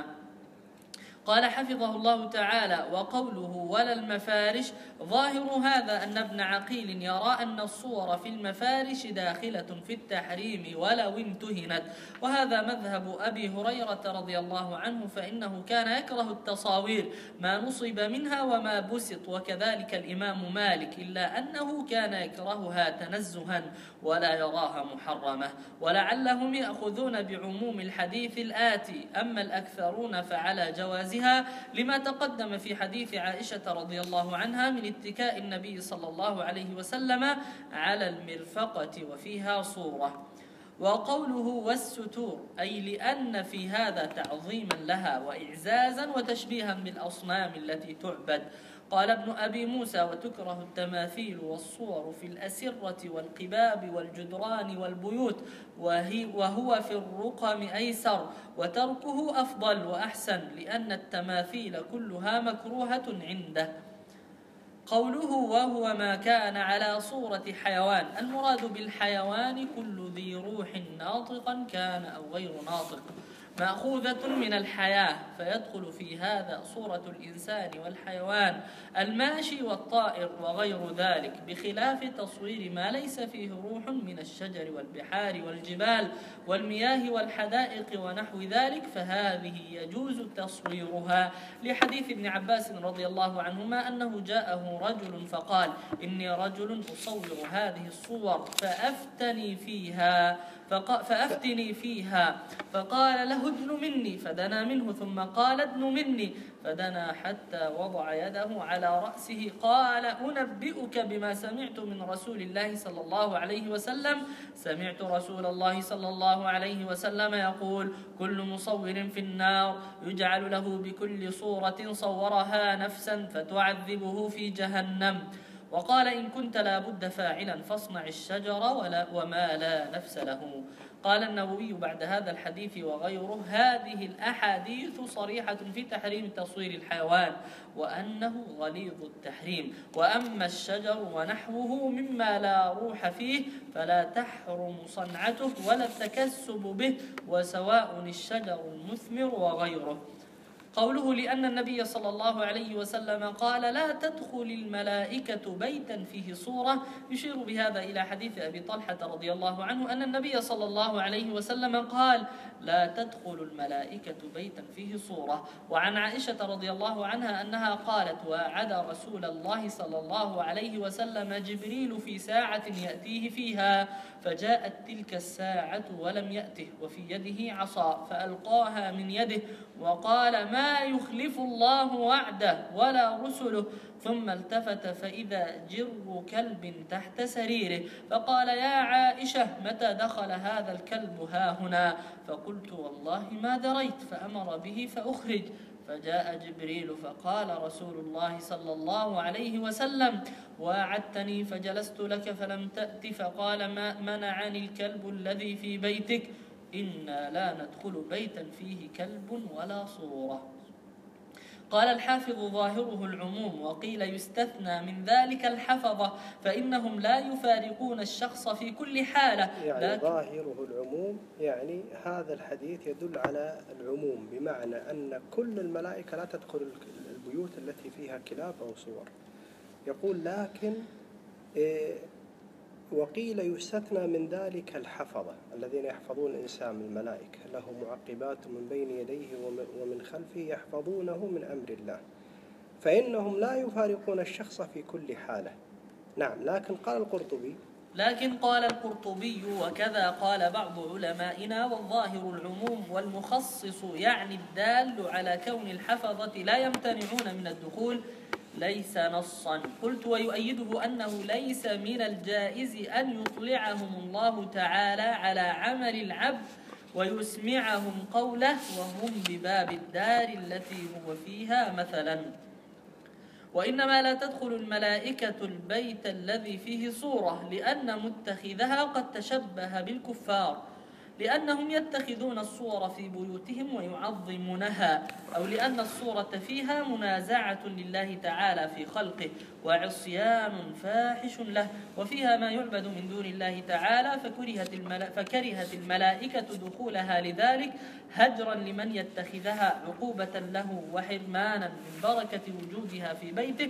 قال حفظه الله تعالى: وقوله ولا المفارش، ظاهر هذا أن ابن عقيل يرى أن الصور في المفارش داخلة في التحريم ولو امتهنت، وهذا مذهب أبي هريرة رضي الله عنه، فإنه كان يكره التصاوير ما نصب منها وما بسط، وكذلك الإمام مالك، إلا أنه كان يكرهها تنزها ولا يراها محرمة، ولعلهم يأخذون بعموم الحديث الآتي: أما الأكثرون فعلى جوازها، لما تقدم في حديث عائشة رضي الله عنها من اتكاء النبي صلى الله عليه وسلم على المرفقة وفيها صورة. وقوله والستور، أي لأن في هذا تعظيما لها وإعزازا وتشبيها بالأصنام التي تعبد. قال ابن أبي موسى: وتكره التماثيل والصور في الأسرة والقباب والجدران والبيوت، وهو في الرقم أيسر، وتركه أفضل وأحسن، لأن التماثيل كلها مكروهة عنده. قوله وهو ما كان على صورة حيوان، المراد بالحيوان كل ذي روح ناطقا كان أو غير ناطق، مأخوذة من الحياة، فيدخل في هذا صورة الإنسان والحيوان الماشي والطائر وغير ذلك، بخلاف تصوير ما ليس فيه روح من الشجر والبحار والجبال والمياه والحدائق ونحو ذلك، فهذه يجوز تصويرها، لحديث ابن عباس رضي الله عنهما أنه جاءه رجل فقال: إني رجل أصور هذه الصور فأفتني فيها، فقال له: ادن مني، فدنا منه، ثم قال: ادن مني، فدنا حتى وضع يده على رأسه، قال: أنبئك بما سمعت من رسول الله صلى الله عليه وسلم، سمعت رسول الله صلى الله عليه وسلم يقول: كل مصور في النار، يجعل له بكل صورة صورها نفسا فتعذبه في جهنم. وقال: إن كنت لا بد فاعلا فاصنع الشجر وما لا نفس له. قال النووي بعد هذا الحديث وغيره: هذه الأحاديث صريحة في تحريم تصوير الحيوان، وأنه غليظ التحريم، وأما الشجر ونحوه مما لا روح فيه فلا تحرم صنعته ولا التكسب به، وسواء الشجر المثمر وغيره. قوله لأن النبي صلى الله عليه وسلم قال: لا تدخل الملائكة بيتا فيه صورة، يشير بهذا إلى حديث أبي طلحة رضي الله عنه أن النبي صلى الله عليه وسلم قال: لا تدخل الملائكة بيتا فيه صورة. وعن عائشة رضي الله عنها أنها قالت: وعد رسول الله صلى الله عليه وسلم جبريل في ساعة يأتيه فيها، فجاءت تلك الساعة ولم يأته، وفي يده عصا، فألقاها من يده وقال: ما ما يخلف الله وعده ولا رسله. ثم التفت فإذا جر كلب تحت سريره، فقال: يا عائشة متى دخل هذا الكلب ها-هنا؟ فقلت: والله ما دريت. فأمر به فأخرج، فجاء جبريل فقال رسول الله صلى الله عليه وسلم: واعدتني فجلست لك فلم تأت، فقال: ما منعني الكلب الذي في بيتك؟ إنا لا ندخل بيتا فيه كلب ولا صورة. قال الحافظ: ظاهره العموم، وقيل يستثنى من ذلك الحفظة، فإنهم لا يفارقون الشخص في كل حالة. يعني ظاهره العموم، يعني هذا الحديث يدل على العموم، بمعنى أن كل الملائكة لا تدخل البيوت التي فيها كلاب أو صور. يقول: لكن وقيل يستثنى من ذلك الحفظة الذين يحفظون الإنسان من الملائكة، له معقبات من بين يديه ومن خلفه يحفظونه من أمر الله، فإنهم لا يفارقون الشخص في كل حالة. نعم. لكن قال القرطبي: وكذا قال بعض علمائنا: والظاهر العموم، والمخصص يعني الدال على كون الحفظة لا يمتنعون من الدخول ليس نصا. قلت: ويؤيده أنه ليس من الجائز أن يطلعهم الله تعالى على عمل العبد ويسمعهم قوله وهم بباب الدار التي هو فيها مثلا. وإنما لا تدخل الملائكة البيت الذي فيه صورة، لأن متخذها قد تشبه بالكفار، لأنهم يتخذون الصور في بيوتهم ويعظمونها، أو لأن الصورة فيها منازعة لله تعالى في خلقه وعصيان فاحش له، وفيها ما يعبد من دون الله تعالى، فكرهت الملائكة دخولها لذلك، هجرا لمن يتخذها، عقوبة له وحرمانا من بركة وجودها في بيته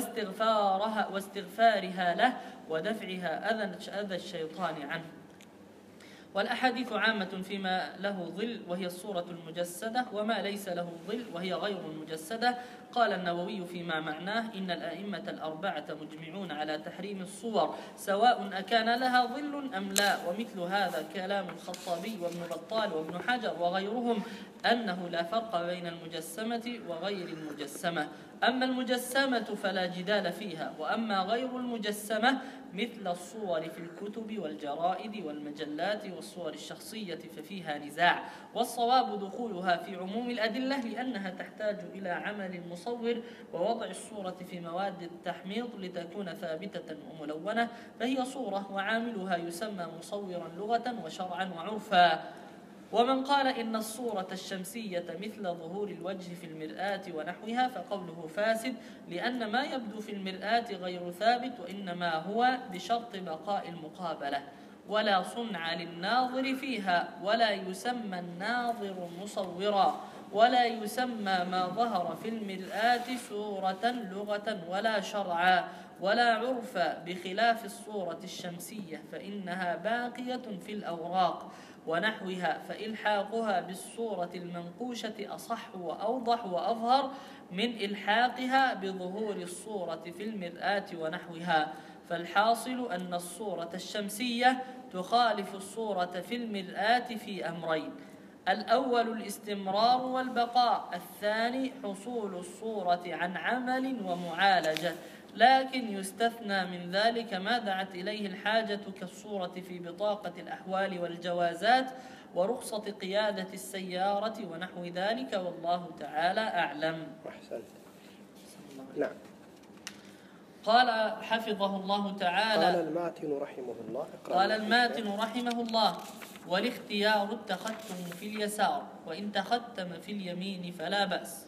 واستغفارها له ودفعها أذى الشيطان عنه. والأحاديث عامة فيما له ظل وهي الصورة المجسدة، وما ليس له ظل وهي غير المجسدة. قال النووي فيما معناه: إن الأئمة الأربعة مجمعون على تحريم الصور سواء أكان لها ظل أم لا. ومثل هذا كلام الخطابي وابن بطال وابن حجر وغيرهم، أنه لا فرق بين المجسمة وغير المجسمة. أما المجسمة فلا جدال فيها، وأما غير المجسمة مثل الصور في الكتب والجرائد والمجلات والصور الشخصية ففيها نزاع، والصواب دخولها في عموم الأدلة، لأنها تحتاج إلى عمل المصور ووضع الصورة في مواد التحميض لتكون ثابتة وملونة، فهي صورة وعاملها يسمى مصورا لغة وشرعا وعرفا. ومن قال إن الصورة الشمسية مثل ظهور الوجه في المرآة ونحوها فقوله فاسد، لأن ما يبدو في المرآة غير ثابت، وإنما هو بشرط بقاء المقابلة، ولا صنع للناظر فيها، ولا يسمى الناظر مصورا، ولا يسمى ما ظهر في المرآة صورة لغة ولا شرعا ولا عرفا، بخلاف الصورة الشمسية فإنها باقية في الأوراق ونحوها، فإلحاقها بالصورة المنقوشة أصح وأوضح وأظهر من إلحاقها بظهور الصورة في المرآة ونحوها. فالحاصل أن الصورة الشمسية تخالف الصورة في المرآة في أمرين: الأول الاستمرار والبقاء، الثاني حصول الصورة عن عمل ومعالجة، لكن يستثنى من ذلك ما دعت إليه الحاجة كالصورة في بطاقة الأحوال والجوازات ورخصة قيادة السيارة ونحو ذلك، والله تعالى أعلم. أحسنت. نعم. قال حفظه الله تعالى: قال الماتن رحمه الله: والاختيار التختم في اليسار، وإن تختم في اليمين فلا بأس.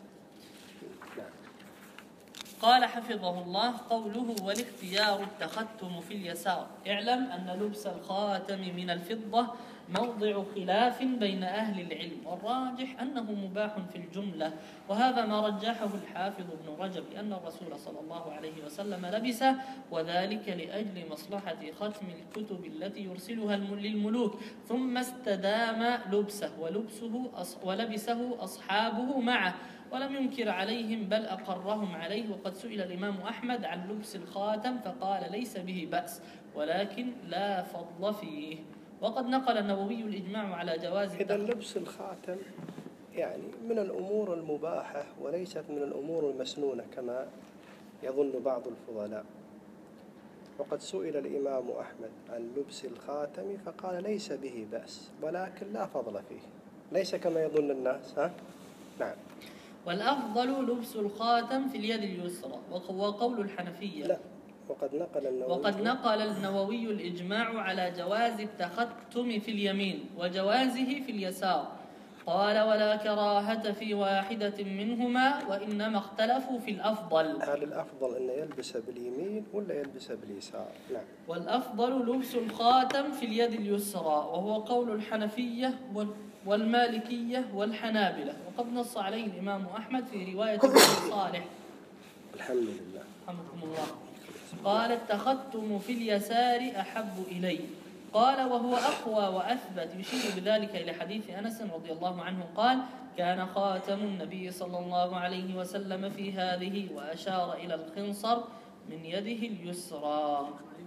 قال حفظه الله: قوله والاختيار التختم في اليسار، اعلم أن لبس الخاتم من الفضة موضع خلاف بين أهل العلم، والراجح أنه مباح في الجملة، وهذا ما رجحه الحافظ ابن رجب، لأن الرسول صلى الله عليه وسلم لبسه، وذلك لأجل مصلحة ختم الكتب التي يرسلها للملوك، ثم استدام لبسه ولبسه أصحابه معه، ولم ينكر عليهم بل أقرهم عليه. وقد سئل الإمام أحمد عن لبس الخاتم فقال: ليس به بأس، ولكن لا فضل فيه. وقد نقل النووي الإجماع على جواز إذا لبس الخاتم يعني من الأمور المباحة وليست من الأمور المسنونة كما يظن بعض الفضلاء. وقد سئل الإمام أحمد عن لبس الخاتم فقال ليس به بأس ولكن لا فضل فيه، ليس كما يظن الناس. نعم. والأفضل لبس الخاتم في اليد اليسرى، وهو قول الحنفية. لا، وقد نقل النووي الإجماع على جواز التختم في اليمين وجوازه في اليسار. قال ولا كراهة في واحدة منهما، وإنما اختلفوا في الأفضل. هل الأفضل أن يلبس باليمين ولا يلبس باليسار؟ نعم. والأفضل لبس الخاتم في اليد اليسرى، وهو قول الحنفية والمالكية والحنابلة، وقد نص عليه الإمام أحمد في رواية ابن صالح. الحمد لله. رحمكم الله. قال التختم في اليسار أحب إلي. قال وهو أقوى وأثبت، يشير بذلك إلى حديث أنس رضي الله عنه قال كان خاتم النبي صلى الله عليه وسلم في هذه، وأشار إلى الخنصر من يده اليسرى.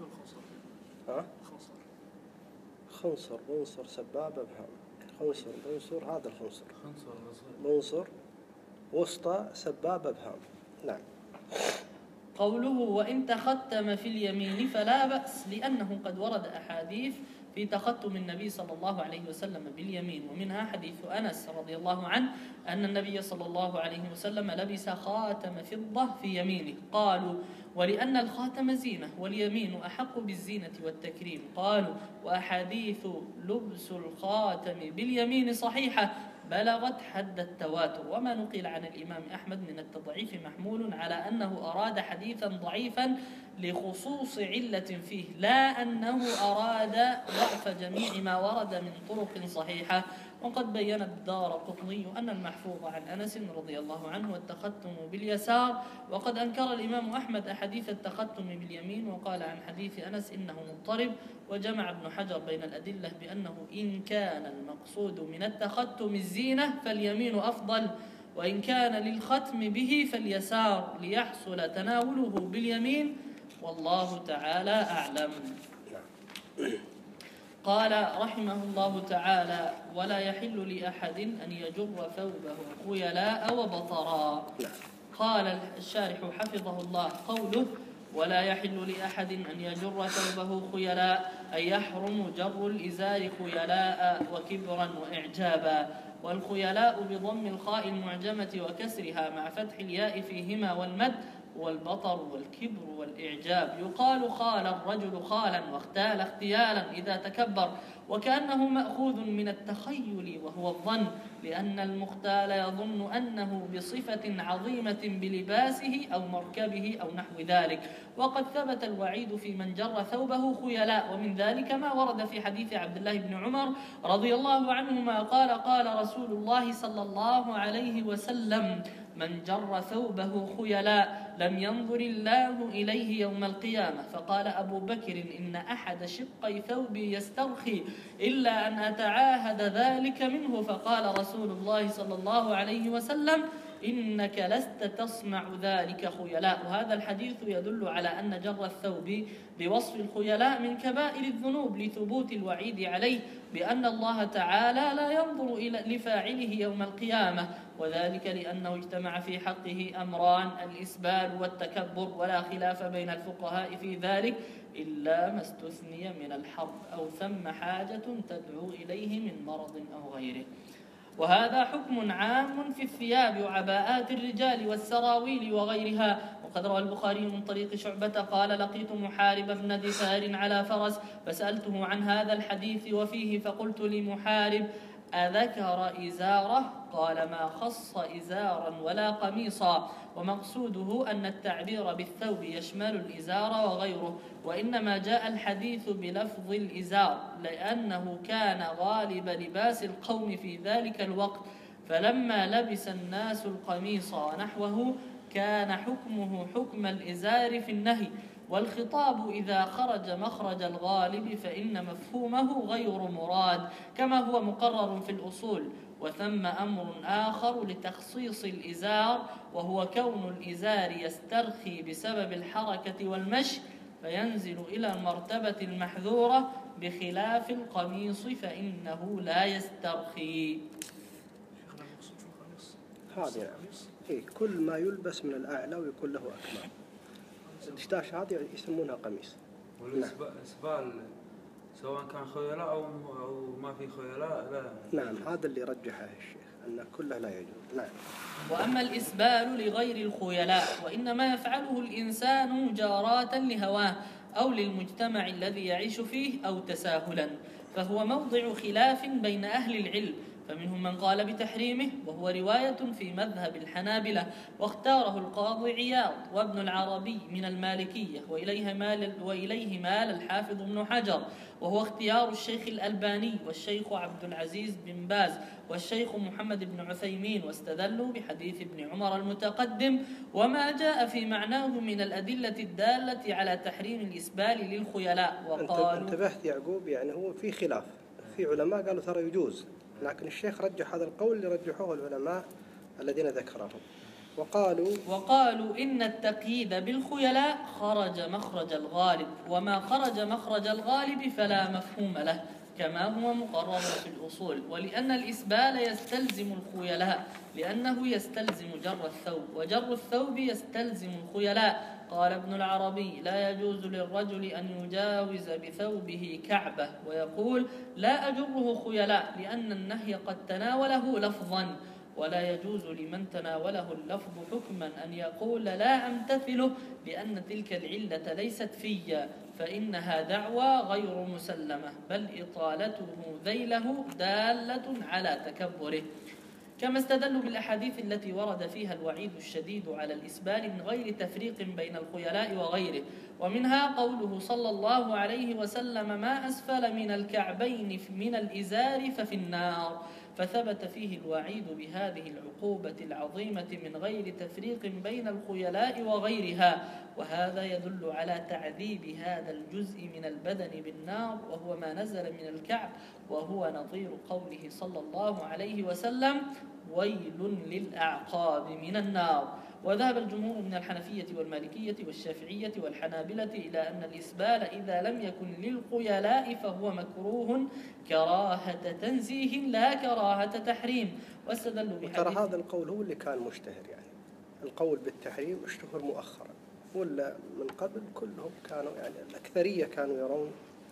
خنصر بنصر سبابة بهم، خنصر بنصر هذا الخنصر، بنصر وسطى سبابة بهم. نعم. قوله وإن تختم في اليمين فلا بأس، لأنه قد ورد أحاديث في تختم النبي صلى الله عليه وسلم باليمين، ومنها حديث أنس رضي الله عنه أن النبي صلى الله عليه وسلم لبس خاتم فضة في يمينه. قالوا ولأن الخاتم زينة واليمين أحق بالزينة والتكريم. قالوا وأحاديث لبس الخاتم باليمين صحيحة بلغت حد التواتر، وما نقل عن الإمام أحمد من التضعيف محمول على أنه أراد حديثا ضعيفا لخصوص علة فيه، لا أنه أراد ضعف جميع ما ورد من طرق صحيحة. وقد بين الدارقطني أن المحفوظ عن أنس رضي الله عنه التختم باليسار، وقد أنكر الإمام أحمد أحاديث التختم باليمين، وقال عن حديث أنس إنه مضطرب. وجمع ابن حجر بين الأدلة بأنه إن كان المقصود من التختم الزينة فاليمين أفضل، وإن كان للختم به فاليسار ليحصل تناوله باليمين، والله تعالى أعلم. قال رحمه الله تعالى ولا يحل لأحد أن يجر ثوبه خيلاء وبطرا. قال الشارح حفظه الله قوله ولا يحل لأحد أن يجر ثوبه خيلاء أي يحرم جر الإزار خيلاء وكبرا وإعجابا. والخيلاء بضم الخاء المعجمة وكسرها مع فتح الياء فيهما والمد، والبطر والكبر والإعجاب. يقال خال الرجل خالا واختال اختيالا إذا تكبر، وكأنه مأخوذ من التخيل وهو الظن، لأن المختال يظن أنه بصفة عظيمة بلباسه أو مركبه أو نحو ذلك. وقد ثبت الوعيد في من جر ثوبه خيلاء، ومن ذلك ما ورد في حديث عبد الله بن عمر رضي الله عنهما قال قال رسول الله صلى الله عليه وسلم من جر ثوبه خيلاء لم ينظر الله إليه يوم القيامة. فقال أبو بكر إن أحد شقي ثوبي يسترخي إلا أن أتعاهد ذلك منه. فقال رسول الله صلى الله عليه وسلم إنك لست تصنع ذلك خيلاء. وهذا الحديث يدل على أن جر الثوب بوصف الخيلاء من كبائر الذنوب، لثبوت الوعيد عليه بأن الله تعالى لا ينظر لفاعله يوم القيامة، وذلك لأنه اجتمع في حقه أمران الإسبال والتكبر، ولا خلاف بين الفقهاء في ذلك إلا ما استثني من الحرب أو ثم حاجة تدعو إليه من مرض أو غيره. وهذا حكم عام في الثياب وعباءات الرجال والسراويل وغيرها. وقد روى البخاري من طريق شعبة قال لقيت محارب بن دثار على فرس فسألته عن هذا الحديث وفيه، فقلت لمحارب أذكر إزاره؟ قال ما خص إزارا ولا قميصا. ومقصوده أن التعبير بالثوب يشمل الإزار وغيره، وإنما جاء الحديث بلفظ الإزار لأنه كان غالب لباس القوم في ذلك الوقت، فلما لبس الناس القميص ونحوه كان حكمه حكم الإزار في النهي. والخطاب إذا خرج مخرج الغالب فإن مفهومه غير مراد كما هو مقرر في الأصول. وثم أمر آخر لتخصيص الإزار، وهو كون الإزار يسترخي بسبب الحركة والمشي فينزل إلى المرتبة المحذورة، بخلاف القميص فإنه لا يسترخي. هذه نعم. إيه كل ما يلبس من الأعلى ويكون له أكمام. الدشداش هذه يسمونها قميص. والإسبال سواء كان خيلاء أو ما في خيلاء لا. نعم هذا اللي رجحه الشيخ أن كله لا يجوز. نعم. وأما الإسبال لغير الخيلاء وإنما يفعله الإنسان مجاراة لهواه أو للمجتمع الذي يعيش فيه أو تساهلا، فهو موضع خلاف بين أهل العلم، فمنهم من قال بتحريمه وهو رواية في مذهب الحنابلة، واختاره القاضي عياض وابن العربي من المالكية، وإليه مال الحافظ ابن حجر، وهو اختيار الشيخ الألباني والشيخ عبد العزيز بن باز والشيخ محمد بن عثيمين، واستدلوا بحديث ابن عمر المتقدم وما جاء في معناه من الأدلة الدالة على تحريم الإسبال للخيلاء. وقالوا انتبهت يعقوب، يعني هو في خلاف، في علماء قالوا ترى يجوز، لكن الشيخ رجح هذا القول اللي رجحوه العلماء الذين ذكرهم، وقالوا إن التقييد بالخيلاء خرج مخرج الغالب، وما خرج مخرج الغالب فلا مفهوم له كما هو مقرر في الأصول، ولأن الإسبال يستلزم الخيلاء لأنه يستلزم جر الثوب، وجر الثوب يستلزم الخيلاء. قال ابن العربي: لا يجوز للرجل أن يجاوز بثوبه كعبة ويقول لا أجره خيلاء، لأن النهي قد تناوله لفظا، ولا يجوز لمن تناوله اللفظ حكما أن يقول لا أمتثله، لأن تلك العلة ليست في، فإنها دعوى غير مسلمة، بل إطالته ذيله دالة على تكبره. كما استدلوا بالأحاديث التي ورد فيها الوعيد الشديد على الإسبال من غير تفريق بين الخيلاء وغيره، ومنها قوله صلى الله عليه وسلم: ما أسفل من الكعبين من الإزار ففي النار، فثبت فيه الوعيد بهذه العقوبة العظيمة من غير تفريق بين الخيلاء وغيرها، وهذا يدل على تعذيب هذا الجزء من البدن بالنار، وهو ما نزل من الكعب، وهو نظير قوله صلى الله عليه وسلم: ويل للأعقاب من النار. وذهب الجمهور من الحنفية والمالكية والشافعية والحنابلة إلى أن الإسبال إذا لم يكن للخيلاء فهو مكروه كراهة تنزيه لا كراهة تحريم، واستدلوا بحديث. ترى هذا القول هو اللي كان مشتهر، يعني القول بالتحريم اشتهر مؤخرا، ولا من قبل كلهم كانوا يعني الأكثرية كانوا يرون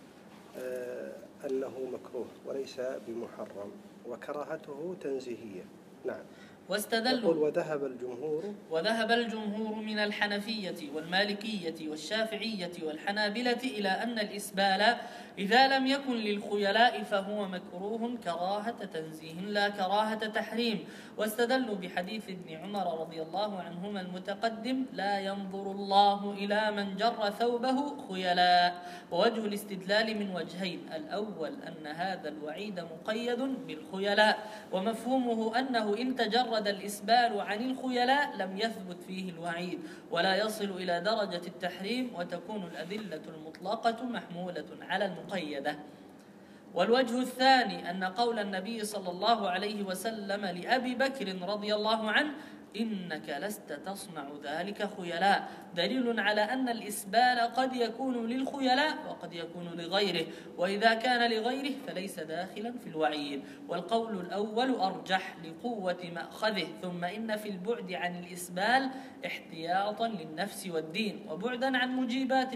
أنه مكروه وليس بمحرم، وكراهته تنزيهية. نعم. واستدلوا وذهب الجمهور من الحنفية والمالكية والشافعية والحنابلة إلى أن الإسبال إذا لم يكن للخيلاء فهو مكروه كراهة تنزيه لا كراهة تحريم، واستدلوا بحديث ابن عمر رضي الله عنهما المتقدم: لا ينظر الله إلى من جر ثوبه خيلاء. ووجه الاستدلال من وجهين: الأول أن هذا الوعيد مقيد بالخيلاء، ومفهومه أنه إن تجرد الإسبال عن الخيلاء لم يثبت فيه الوعيد ولا يصل إلى درجة التحريم، وتكون الأدلة المطلقة محمولة على المقيدة. والوجه الثاني أن قول النبي صلى الله عليه وسلم لأبي بكر رضي الله عنه: إنك لست تصنع ذلك خيلاء، دليل على أن الإسبال قد يكون للخيلاء وقد يكون لغيره، وإذا كان لغيره فليس داخلا في الوعيد. والقول الأول أرجح لقوة مأخذه، ثم إن في البعد عن الإسبال احتياطا للنفس والدين، وبعدا عن موجبات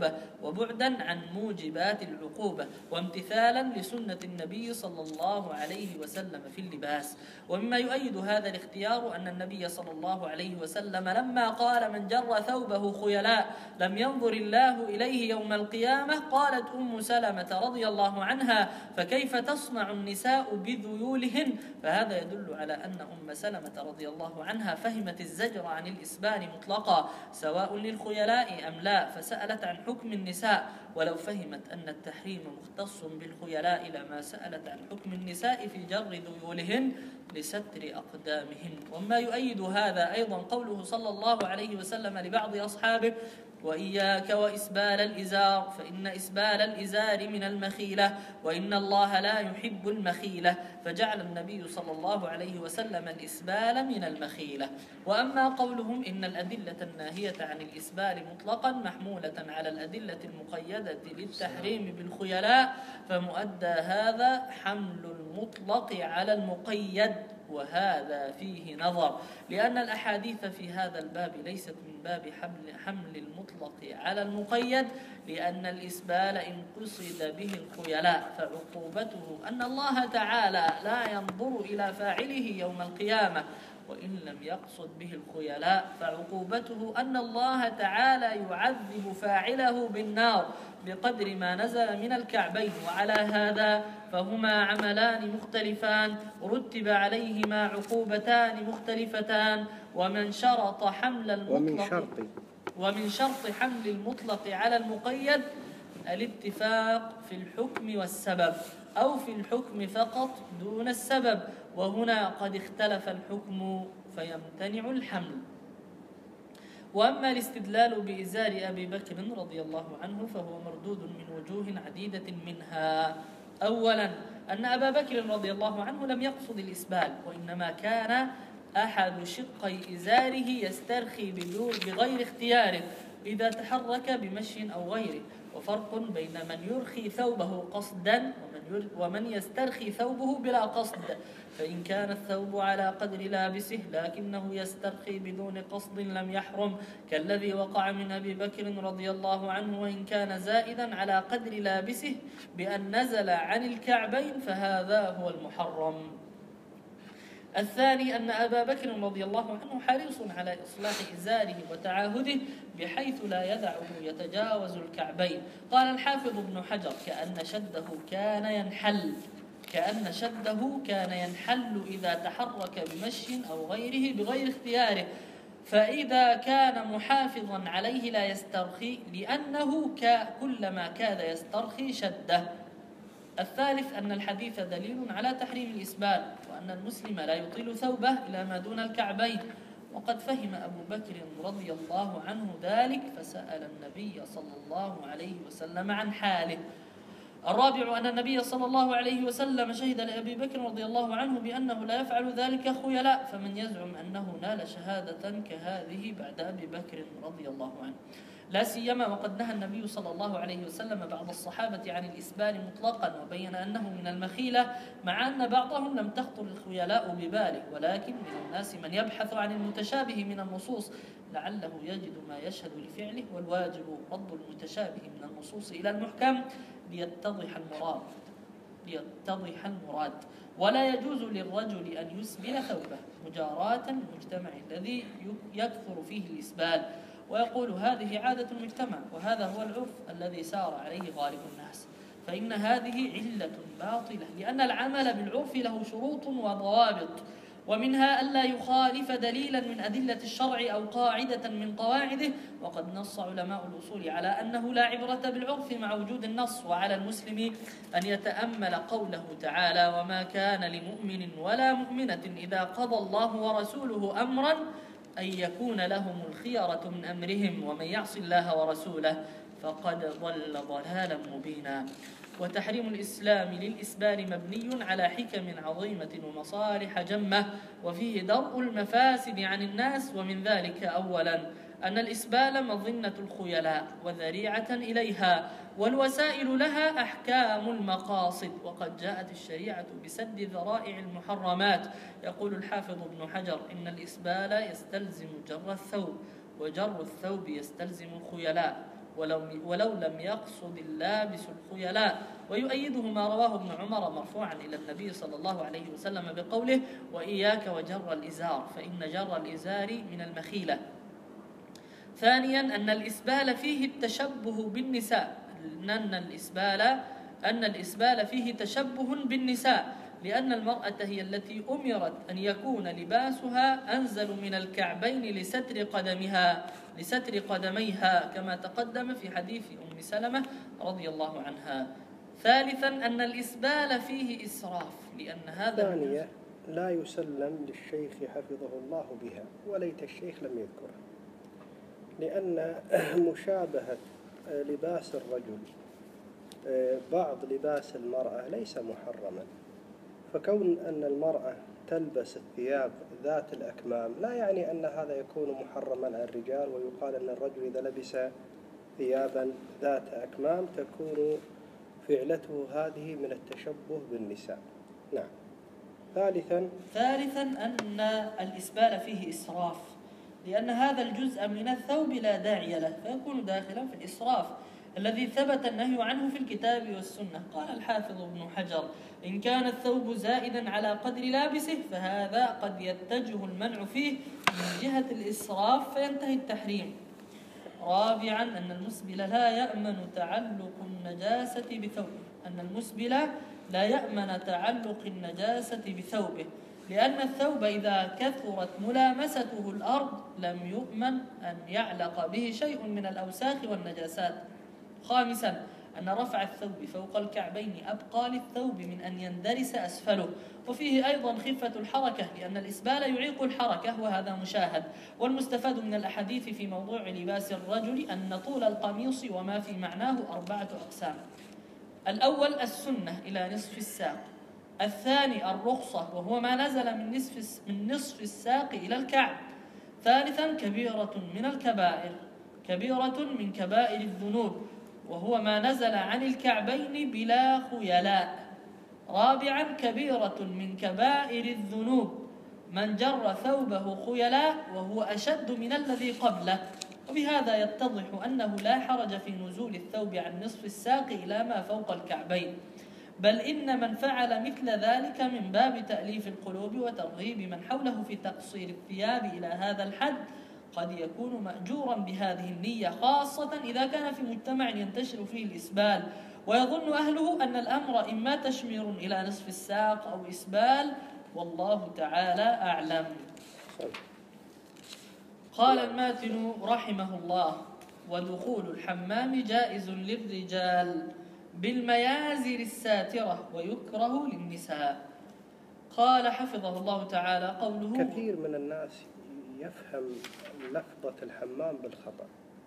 العقوبة، وامتثالا لسنة النبي صلى الله عليه وسلم في اللباس. ومما يؤيد هذا الاختيار أن النبي صلى الله عليه وسلم لما قال: من جر ثوبه خيلاء لم ينظر الله إليه يوم القيامة، قالت أم سلمة رضي الله عنها: فكيف تصنع النساء بذيولهن؟ فهذا يدل على أن أم سلمة رضي الله عنها فهمت الزجر عن الإسبال مطلقا سواء للخيلاء أم لا، فسألت عن حكم النساء، ولو فهمت أن التحريم مختص بالخيلاء لما سألت عن حكم النساء في جر ذيولهن لستر أقدامهن. وما يؤيد هذا أيضا قوله صلى الله عليه وسلم لبعض أصحابه: وإياك وإسبال الإزار، فإن إسبال الإزار من المخيلة، وإن الله لا يحب المخيلة، فجعل النبي صلى الله عليه وسلم الإسبال من المخيلة. وأما قولهم إن الأدلة الناهية عن الإسبال مطلقا محمولة على الأدلة المقيدة للتحريم بالخيلاء، فمؤدى هذا حمل المطلق على المقيد، وهذا فيه نظر، لأن الأحاديث في هذا الباب ليست من باب حمل المطلق على المقيد، لأن الإسبال إن قصد به الخيلاء فعقوبته أن الله تعالى لا ينظر إلى فاعله يوم القيامة، وإن لم يقصد به الخيلاء فعقوبته أن الله تعالى يعذب فاعله بالنار بقدر ما نزل من الكعبين. وعلى هذا فهما عملان مختلفان رتب عليهما عقوبتان مختلفتان. ومن شرط حمل المطلق على المقيد الاتفاق في الحكم والسبب، أو في الحكم فقط دون السبب، وهنا قد اختلف الحكم فيمتنع الحمل. وأما الاستدلال بإزار أبي بكر رضي الله عنه فهو مردود من وجوه عديدة، منها أولا أن أبا بكر رضي الله عنه لم يقصد الإسبال، وإنما كان أحد شقي إزاره يسترخي بغير اختياره إذا تحرك بمشي أو غيره، وفرق بين من يرخي ثوبه قصدا ومن يسترخي ثوبه بلا قصد. فإن كان الثوب على قدر لابسه لكنه يسترخي بدون قصد لم يحرم، كالذي وقع من أبي بكر رضي الله عنه، وإن كان زائدا على قدر لابسه بأن نزل عن الكعبين فهذا هو المحرم. الثاني أن أبا بكر رضي الله عنه حريص على إصلاح إزاره وتعاهده بحيث لا يدعه يتجاوز الكعبين. قال الحافظ ابن حجر: كأن شده كان ينحل إذا تحرك بمشي أو غيره بغير اختياره، فإذا كان محافظا عليه لا يسترخي، لأنه كلما كاد يسترخي شده. الثالث أن الحديث دليل على تحريم الإسبال، وأن المسلم لا يطيل ثوبه إلى ما دون الكعبين، وقد فهم أبو بكر رضي الله عنه ذلك فسأل النبي صلى الله عليه وسلم عن حاله. الرابع أن النبي صلى الله عليه وسلم شهد لأبي بكر رضي الله عنه بأنه لا يفعل ذلك خيلاء، فمن يزعم أنه نال شهادة كهذه بعد أبي بكر رضي الله عنه، لا سيما وقد نهى النبي صلى الله عليه وسلم بعض الصحابة عن الإسبال مطلقا، وبين أنه من المخيلة، مع أن بعضهم لم تخطر الخيلاء بباله، ولكن من الناس من يبحث عن المتشابه من النصوص لعله يجد ما يشهد لفعله، والواجب رد المتشابه من النصوص إلى المحكم ليتضح المراد، ولا يجوز للرجل أن يسبل ثوبه مجاراة المجتمع الذي يكثر فيه الإسبال، ويقول هذه عادة المجتمع وهذا هو العرف الذي سار عليه غالب الناس، فإن هذه علة باطلة، لأن العمل بالعرف له شروط وضوابط، ومنها ألا يخالف دليلا من أدلة الشرع أو قاعدة من قواعده، وقد نص علماء الأصول على أنه لا عبرة بالعرف مع وجود النص، وعلى المسلم أن يتأمل قوله تعالى: وما كان لمؤمن ولا مؤمنة إذا قضى الله ورسوله أمرا أن يكون لهم الخيرة من أمرهم ومن يعص الله ورسوله فقد ضل ضلالا مبينا. وتحريم الإسلام للإسبال مبني على حكم عظيمة ومصالح جمة، وفيه درء المفاسد عن الناس، ومن ذلك أولا أن الإسبال مظنة الخيلاء وذريعة إليها، والوسائل لها أحكام المقاصد، وقد جاءت الشريعة بسد ذرائع المحرمات. يقول الحافظ ابن حجر: إن الإسبال يستلزم جر الثوب، وجر الثوب يستلزم الخيلاء، ولو لم يقصد اللابس الخيلاء. ويؤيده ما رواه ابن عمر مرفوعا إلى النبي صلى الله عليه وسلم بقوله: وإياك وجر الإزار فإن جر الإزار من المخيلة. ثانيا أن الإسبال فيه التشبه بالنساء، أن الإسبال فيه تشبه بالنساء، لأن المرأة هي التي أمرت أن يكون لباسها أنزل من الكعبين لستر قدميها كما تقدم في حديث أم سلمة رضي الله عنها. ثالثا أن الإسبال فيه إسراف، لأن هذا ثانية لا يسلم للشيخ حفظه الله بها، وليت الشيخ لم يذكرها، لأن مشابهة لباس الرجل بعض لباس المرأة ليس محرما، فكون أن المرأة تلبس الثياب ذات الأكمام لا يعني أن هذا يكون محرما على الرجال، ويقال أن الرجل إذا لبس ثيابا ذات أكمام تكون فعلته هذه من التشبه بالنساء. نعم. ثالثا أن الإسبال فيه إسراف، لأن هذا الجزء من الثوب لا داعي له فيكون داخلا في الإسراف الذي ثبت النهي عنه في الكتاب والسنة. قال الحافظ ابن حجر: إن كان الثوب زائدا على قدر لابسه فهذا قد يتجه المنع فيه من جهة الإسراف فينتهي التحريم. رابعا أن المسبل لا يأمن تعلق النجاسة بثوبه، لأن الثوب إذا كثرت ملامسته الأرض لم يؤمن أن يعلق به شيء من الأوساخ والنجاسات. خامسا أن رفع الثوب فوق الكعبين أبقى للثوب من أن يندرس أسفله، وفيه أيضا خفة الحركة لأن الإسبال يعيق الحركة وهذا مشاهد. والمستفاد من الأحاديث في موضوع لباس الرجل أن طول القميص وما في معناه 4 أقسام: الأول السنة إلى نصف الساق، الثاني الرخصة وهو ما نزل من نصف الساق إلى الكعب، ثالثا كبيرة من كبائر الذنوب وهو ما نزل عن الكعبين بلا خيلاء، رابعا كبيرة من كبائر الذنوب من جر ثوبه خيلاء وهو أشد من الذي قبله. وبهذا يتضح أنه لا حرج في نزول الثوب عن نصف الساق إلى ما فوق الكعبين، بل إن من فعل مثل ذلك من باب تأليف القلوب وترغيب من حوله في تقصير الثياب إلى هذا الحد قد يكون مأجورا بهذه النية، خاصة إذا كان في مجتمع ينتشر فيه الإسبال ويظن أهله أن الأمر إما تشمير إلى نصف الساق أو إسبال، والله تعالى أعلم. قال الماتن رحمه الله: ودخول الحمام جائز للرجال بالميازر الساترة ويكره للنساء. قال حفظه الله تعالى قوله: كثير من الناس يفهم لفظة الحمام بالخطأ،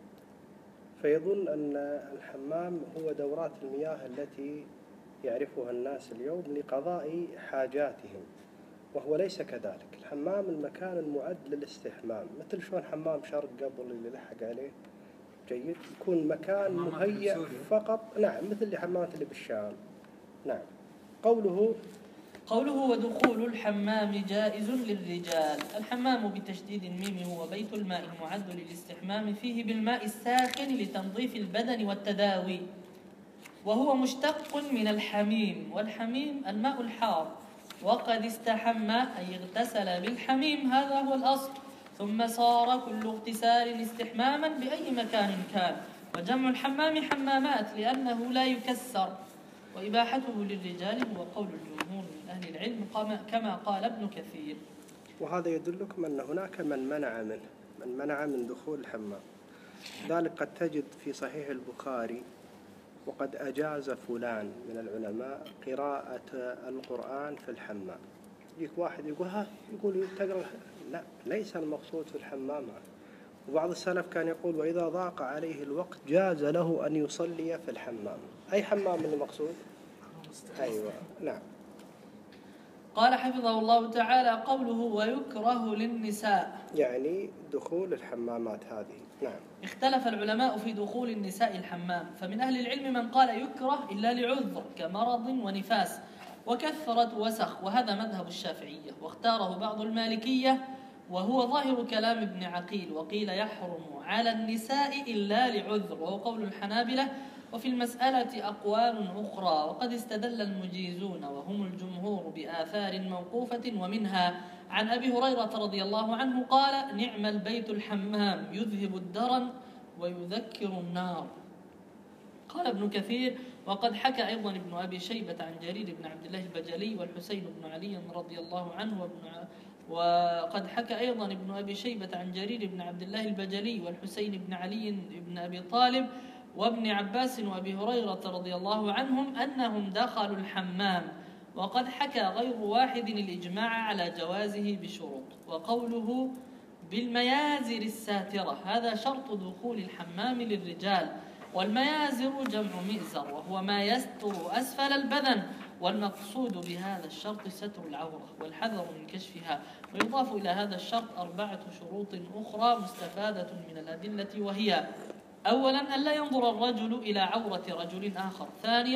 فيظن أن الحمام هو دورات المياه التي يعرفها الناس اليوم لقضاء حاجاتهم، وهو ليس كذلك. الحمام المكان المعد للاستحمام، مثل شلون حمام شرق قبل اللي لحق عليه جيد، يكون مكان مهيأ فقط، نعم، مثل الحمامات اللي بالشام. نعم. قوله ودخول الحمام جائز للرجال. الحمام بتشديد الميم هو بيت الماء المعد للاستحمام فيه بالماء الساخن لتنظيف البدن والتداوي، وهو مشتق من الحميم، والحميم الماء الحار، وقد استحم أي اغتسل بالحميم، هذا هو الأصل، ثم صار كل اغتسال استحماما بأي مكان كان، وجمع الحمام حمامات لأنه لا يكسر، وإباحته للرجال هو قول الجمهور من أهل العلم كما قال ابن كثير. وهذا يدلكم أن هناك من منع من دخول الحمام. ذلك قد تجد في صحيح البخاري: وقد أجاز فلان من العلماء قراءة القرآن في الحمام. يجيك واحد يقول تقرأ، لا، ليس المقصود في الحمام. وبعض السلف كان يقول: وإذا ضاق عليه الوقت جاز له أن يصلي في الحمام. أي حمام اللي مقصود؟ أيوة، نعم. قال حفظه الله تعالى قوله: ويكره للنساء، يعني دخول الحمامات هذه. نعم. اختلف العلماء في دخول النساء الحمام، فمن أهل العلم من قال يكره إلا لعذر كمرض ونفاس وكثرة وسخ، وهذا مذهب الشافعية، واختاره بعض المالكية وهو ظاهر كلام ابن عقيل، وقيل يحرم على النساء إلا لعذر، وهو قول الحنابلة. وفي المسألة أقوال أخرى، وقد استدل المجيزون وهم الجمهور بآثار موقوفة، ومنها عن أبي هريرة رضي الله عنه قال: نعم البيت الحمام يذهب الدرن ويذكر النار. قال ابن كثير: وقد حكى أيضا ابن أبي شيبة عن جرير بن عبد الله البجلي والحسين بن علي رضي الله عنه وقد حكى أيضا ابن أبي شيبة عن جرير بن عبد الله البجلي والحسين بن علي بن أبي طالب وابن عباس وأبي هريرة رضي الله عنهم أنهم دخلوا الحمام، وقد حكى غير واحد الإجماع على جوازه بشروط. وقوله بالميازر الساترة، هذا شرط دخول الحمام للرجال، والميازر جمع مئزر وهو ما يستر أسفل البدن، والمقصود بهذا الشرط ستر العورة والحذر من كشفها. ويضاف إلى هذا الشرط 4 شروط أخرى مستفادة من الأدلة، وهي: أولا ألا ينظر الرجل إلى عورة رجل آخر، ثانيا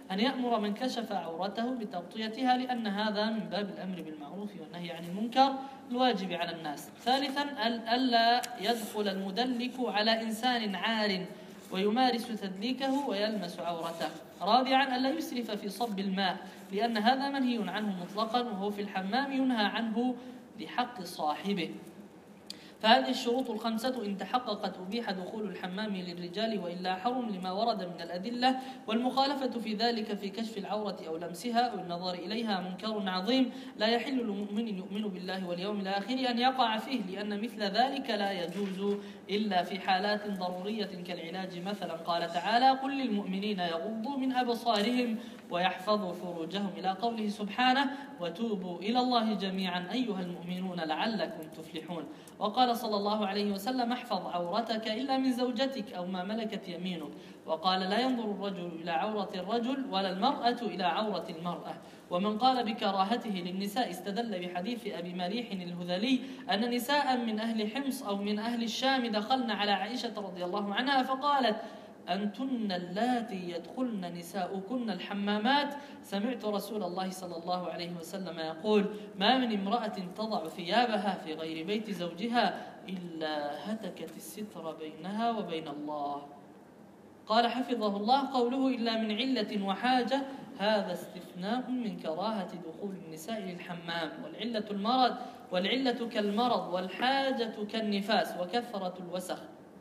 أن يأمر من كشف عورته بتغطيتها، لأن هذا من باب الأمر بالمعروف والنهي عن المنكر الواجب على الناس. ثالثا ألا يدخل المدلك على إنسان عار ويمارس تدليكه ويلمس عورته. رابعا ألا يسرف في صب الماء، لأن هذا منهي عنه مطلقا، وهو في الحمام ينهى عنه لحق صاحبه. فهذه الشروط الخمسة إن تحققت أبيح دخول الحمام للرجال، وإلا حرم لما ورد من الأدلة. والمخالفة في ذلك في كشف العورة أو لمسها أو النظر إليها منكر عظيم لا يحل لمؤمن يؤمن بالله واليوم الآخر أن يقع فيه، لأن مثل ذلك لا يجوز إلا في حالات ضرورية كالعلاج مثلا. قال تعالى: قل للمؤمنين يغضوا من أبصارهم ويحفظوا فروجهم، إلى قوله سبحانه: وتوبوا إلى الله جميعا أيها المؤمنون لعلكم تفلحون. وقال صلى الله عليه وسلم: احفظ عورتك إلا من زوجتك أو ما ملكت يمينك. وقال: لا ينظر الرجل إلى عورة الرجل ولا المرأة إلى عورة المرأة. ومن قال بكراهته للنساء استدل بحديث أبي مليح الهذلي أن نساء من أهل حمص أو من أهل الشام دخلن على عائشة رضي الله عنها فقالت: أنتن اللاتي يدخلن نساؤكن الحمامات. سمعت رسول الله صلى الله عليه وسلم يقول: ما من امرأة تضع ثيابها في غير بيت زوجها إلا هتكت الستر بينها وبين الله. قال حفظه الله: قوله إلا من علة وحاجة هذا استثناء من كراهة دخول النساء للحمام، والعلة المرض، والعلة كالمرض، والحاجة كالنفاس وكثرة الوسخ،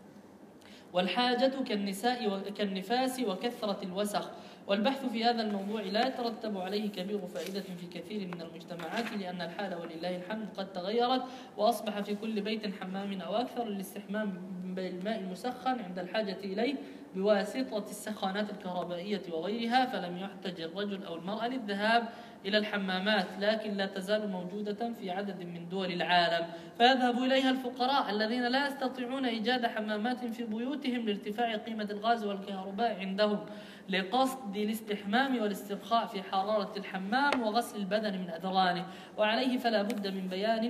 والحاجة كالنفاس وكثرة الوسخ. والبحث في هذا الموضوع لا يترتب عليه كبير فائدة في كثير من المجتمعات، لأن الحال ولله الحمد قد تغيرت، وأصبح في كل بيت حمام أو أكثر للاستحمام بالماء المسخن عند الحاجة إليه بواسطة السخانات الكهربائية وغيرها، فلم يحتج الرجل أو المرأة للذهاب إلى الحمامات، لكن لا تزال موجودة في عدد من دول العالم، فيذهب إليها الفقراء الذين لا يستطيعون إيجاد حمامات في بيوتهم لارتفاع قيمة الغاز والكهرباء عندهم، لقصد الاستحمام والاسترخاء في حرارة الحمام وغسل البدن من أدرانه. وعليه فلا بد من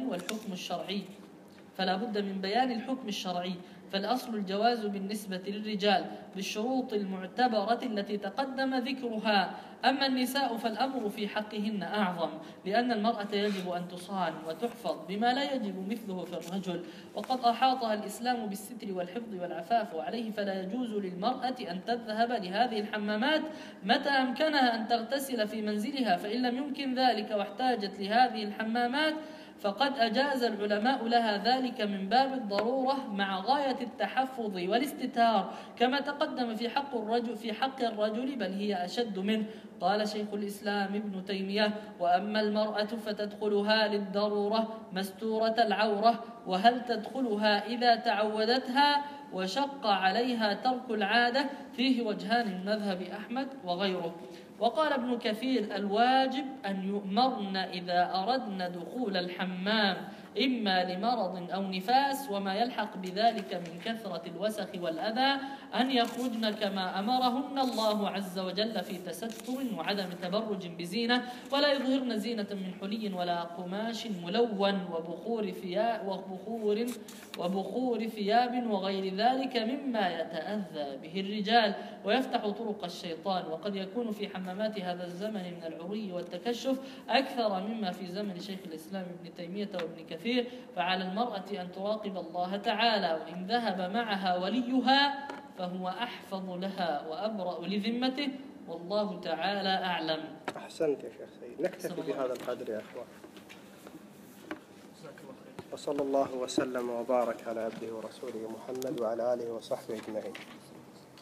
بيان الحكم الشرعي. فالأصل الجواز بالنسبة للرجال بالشروط المعتبرة التي تقدم ذكرها. أما النساء فالأمر في حقهن أعظم، لأن المرأة يجب أن تصان وتحفظ بما لا يجب مثله في الرجل، وقد أحاطها الإسلام بالستر والحفظ والعفاف. وعليه فلا يجوز للمرأة أن تذهب لهذه الحمامات متى أمكنها أن تغتسل في منزلها، فإن لم يمكن ذلك واحتاجت لهذه الحمامات فقد أجاز العلماء لها ذلك من باب الضرورة مع غاية التحفظ والاستتار، كما تقدم في حق الرجل، بل هي أشد منه. قال شيخ الإسلام ابن تيمية: وأما المرأة فتدخلها للضرورة مستورة العورة، وهل تدخلها إذا تعودتها وشق عليها ترك العادة؟ فيه وجهان من مذهب أحمد وغيره. وقال ابن كثير: الواجب أن يؤمرن إذا أردن دخول الحمام إما لمرض أو نفاس وما يلحق بذلك من كثرة الوسخ والأذى أن يخرجن كما أمرهن الله عز وجل في تستر وعدم تبرج بزينة، ولا يظهرن زينة من حلي ولا قماش ملون وبخور ثياب وغير ذلك مما يتأذى به الرجال ويفتح طرق الشيطان. وقد يكون في حمامات هذا الزمن من العري والتكشف أكثر مما في زمن شيخ الإسلام ابن تيمية وابن كثير. فعلى المرأة أن تراقب الله تعالى، وإن ذهب معها وليها فهو أحفظ لها وأبرأ لذمته، والله تعالى أعلم. أحسنت يا شيخ سيد. نكتفي بهذا القدر يا أخوان، وصلى الله وسلم وبارك على عبده ورسوله محمد وعلى آله وصحبه أجمعين.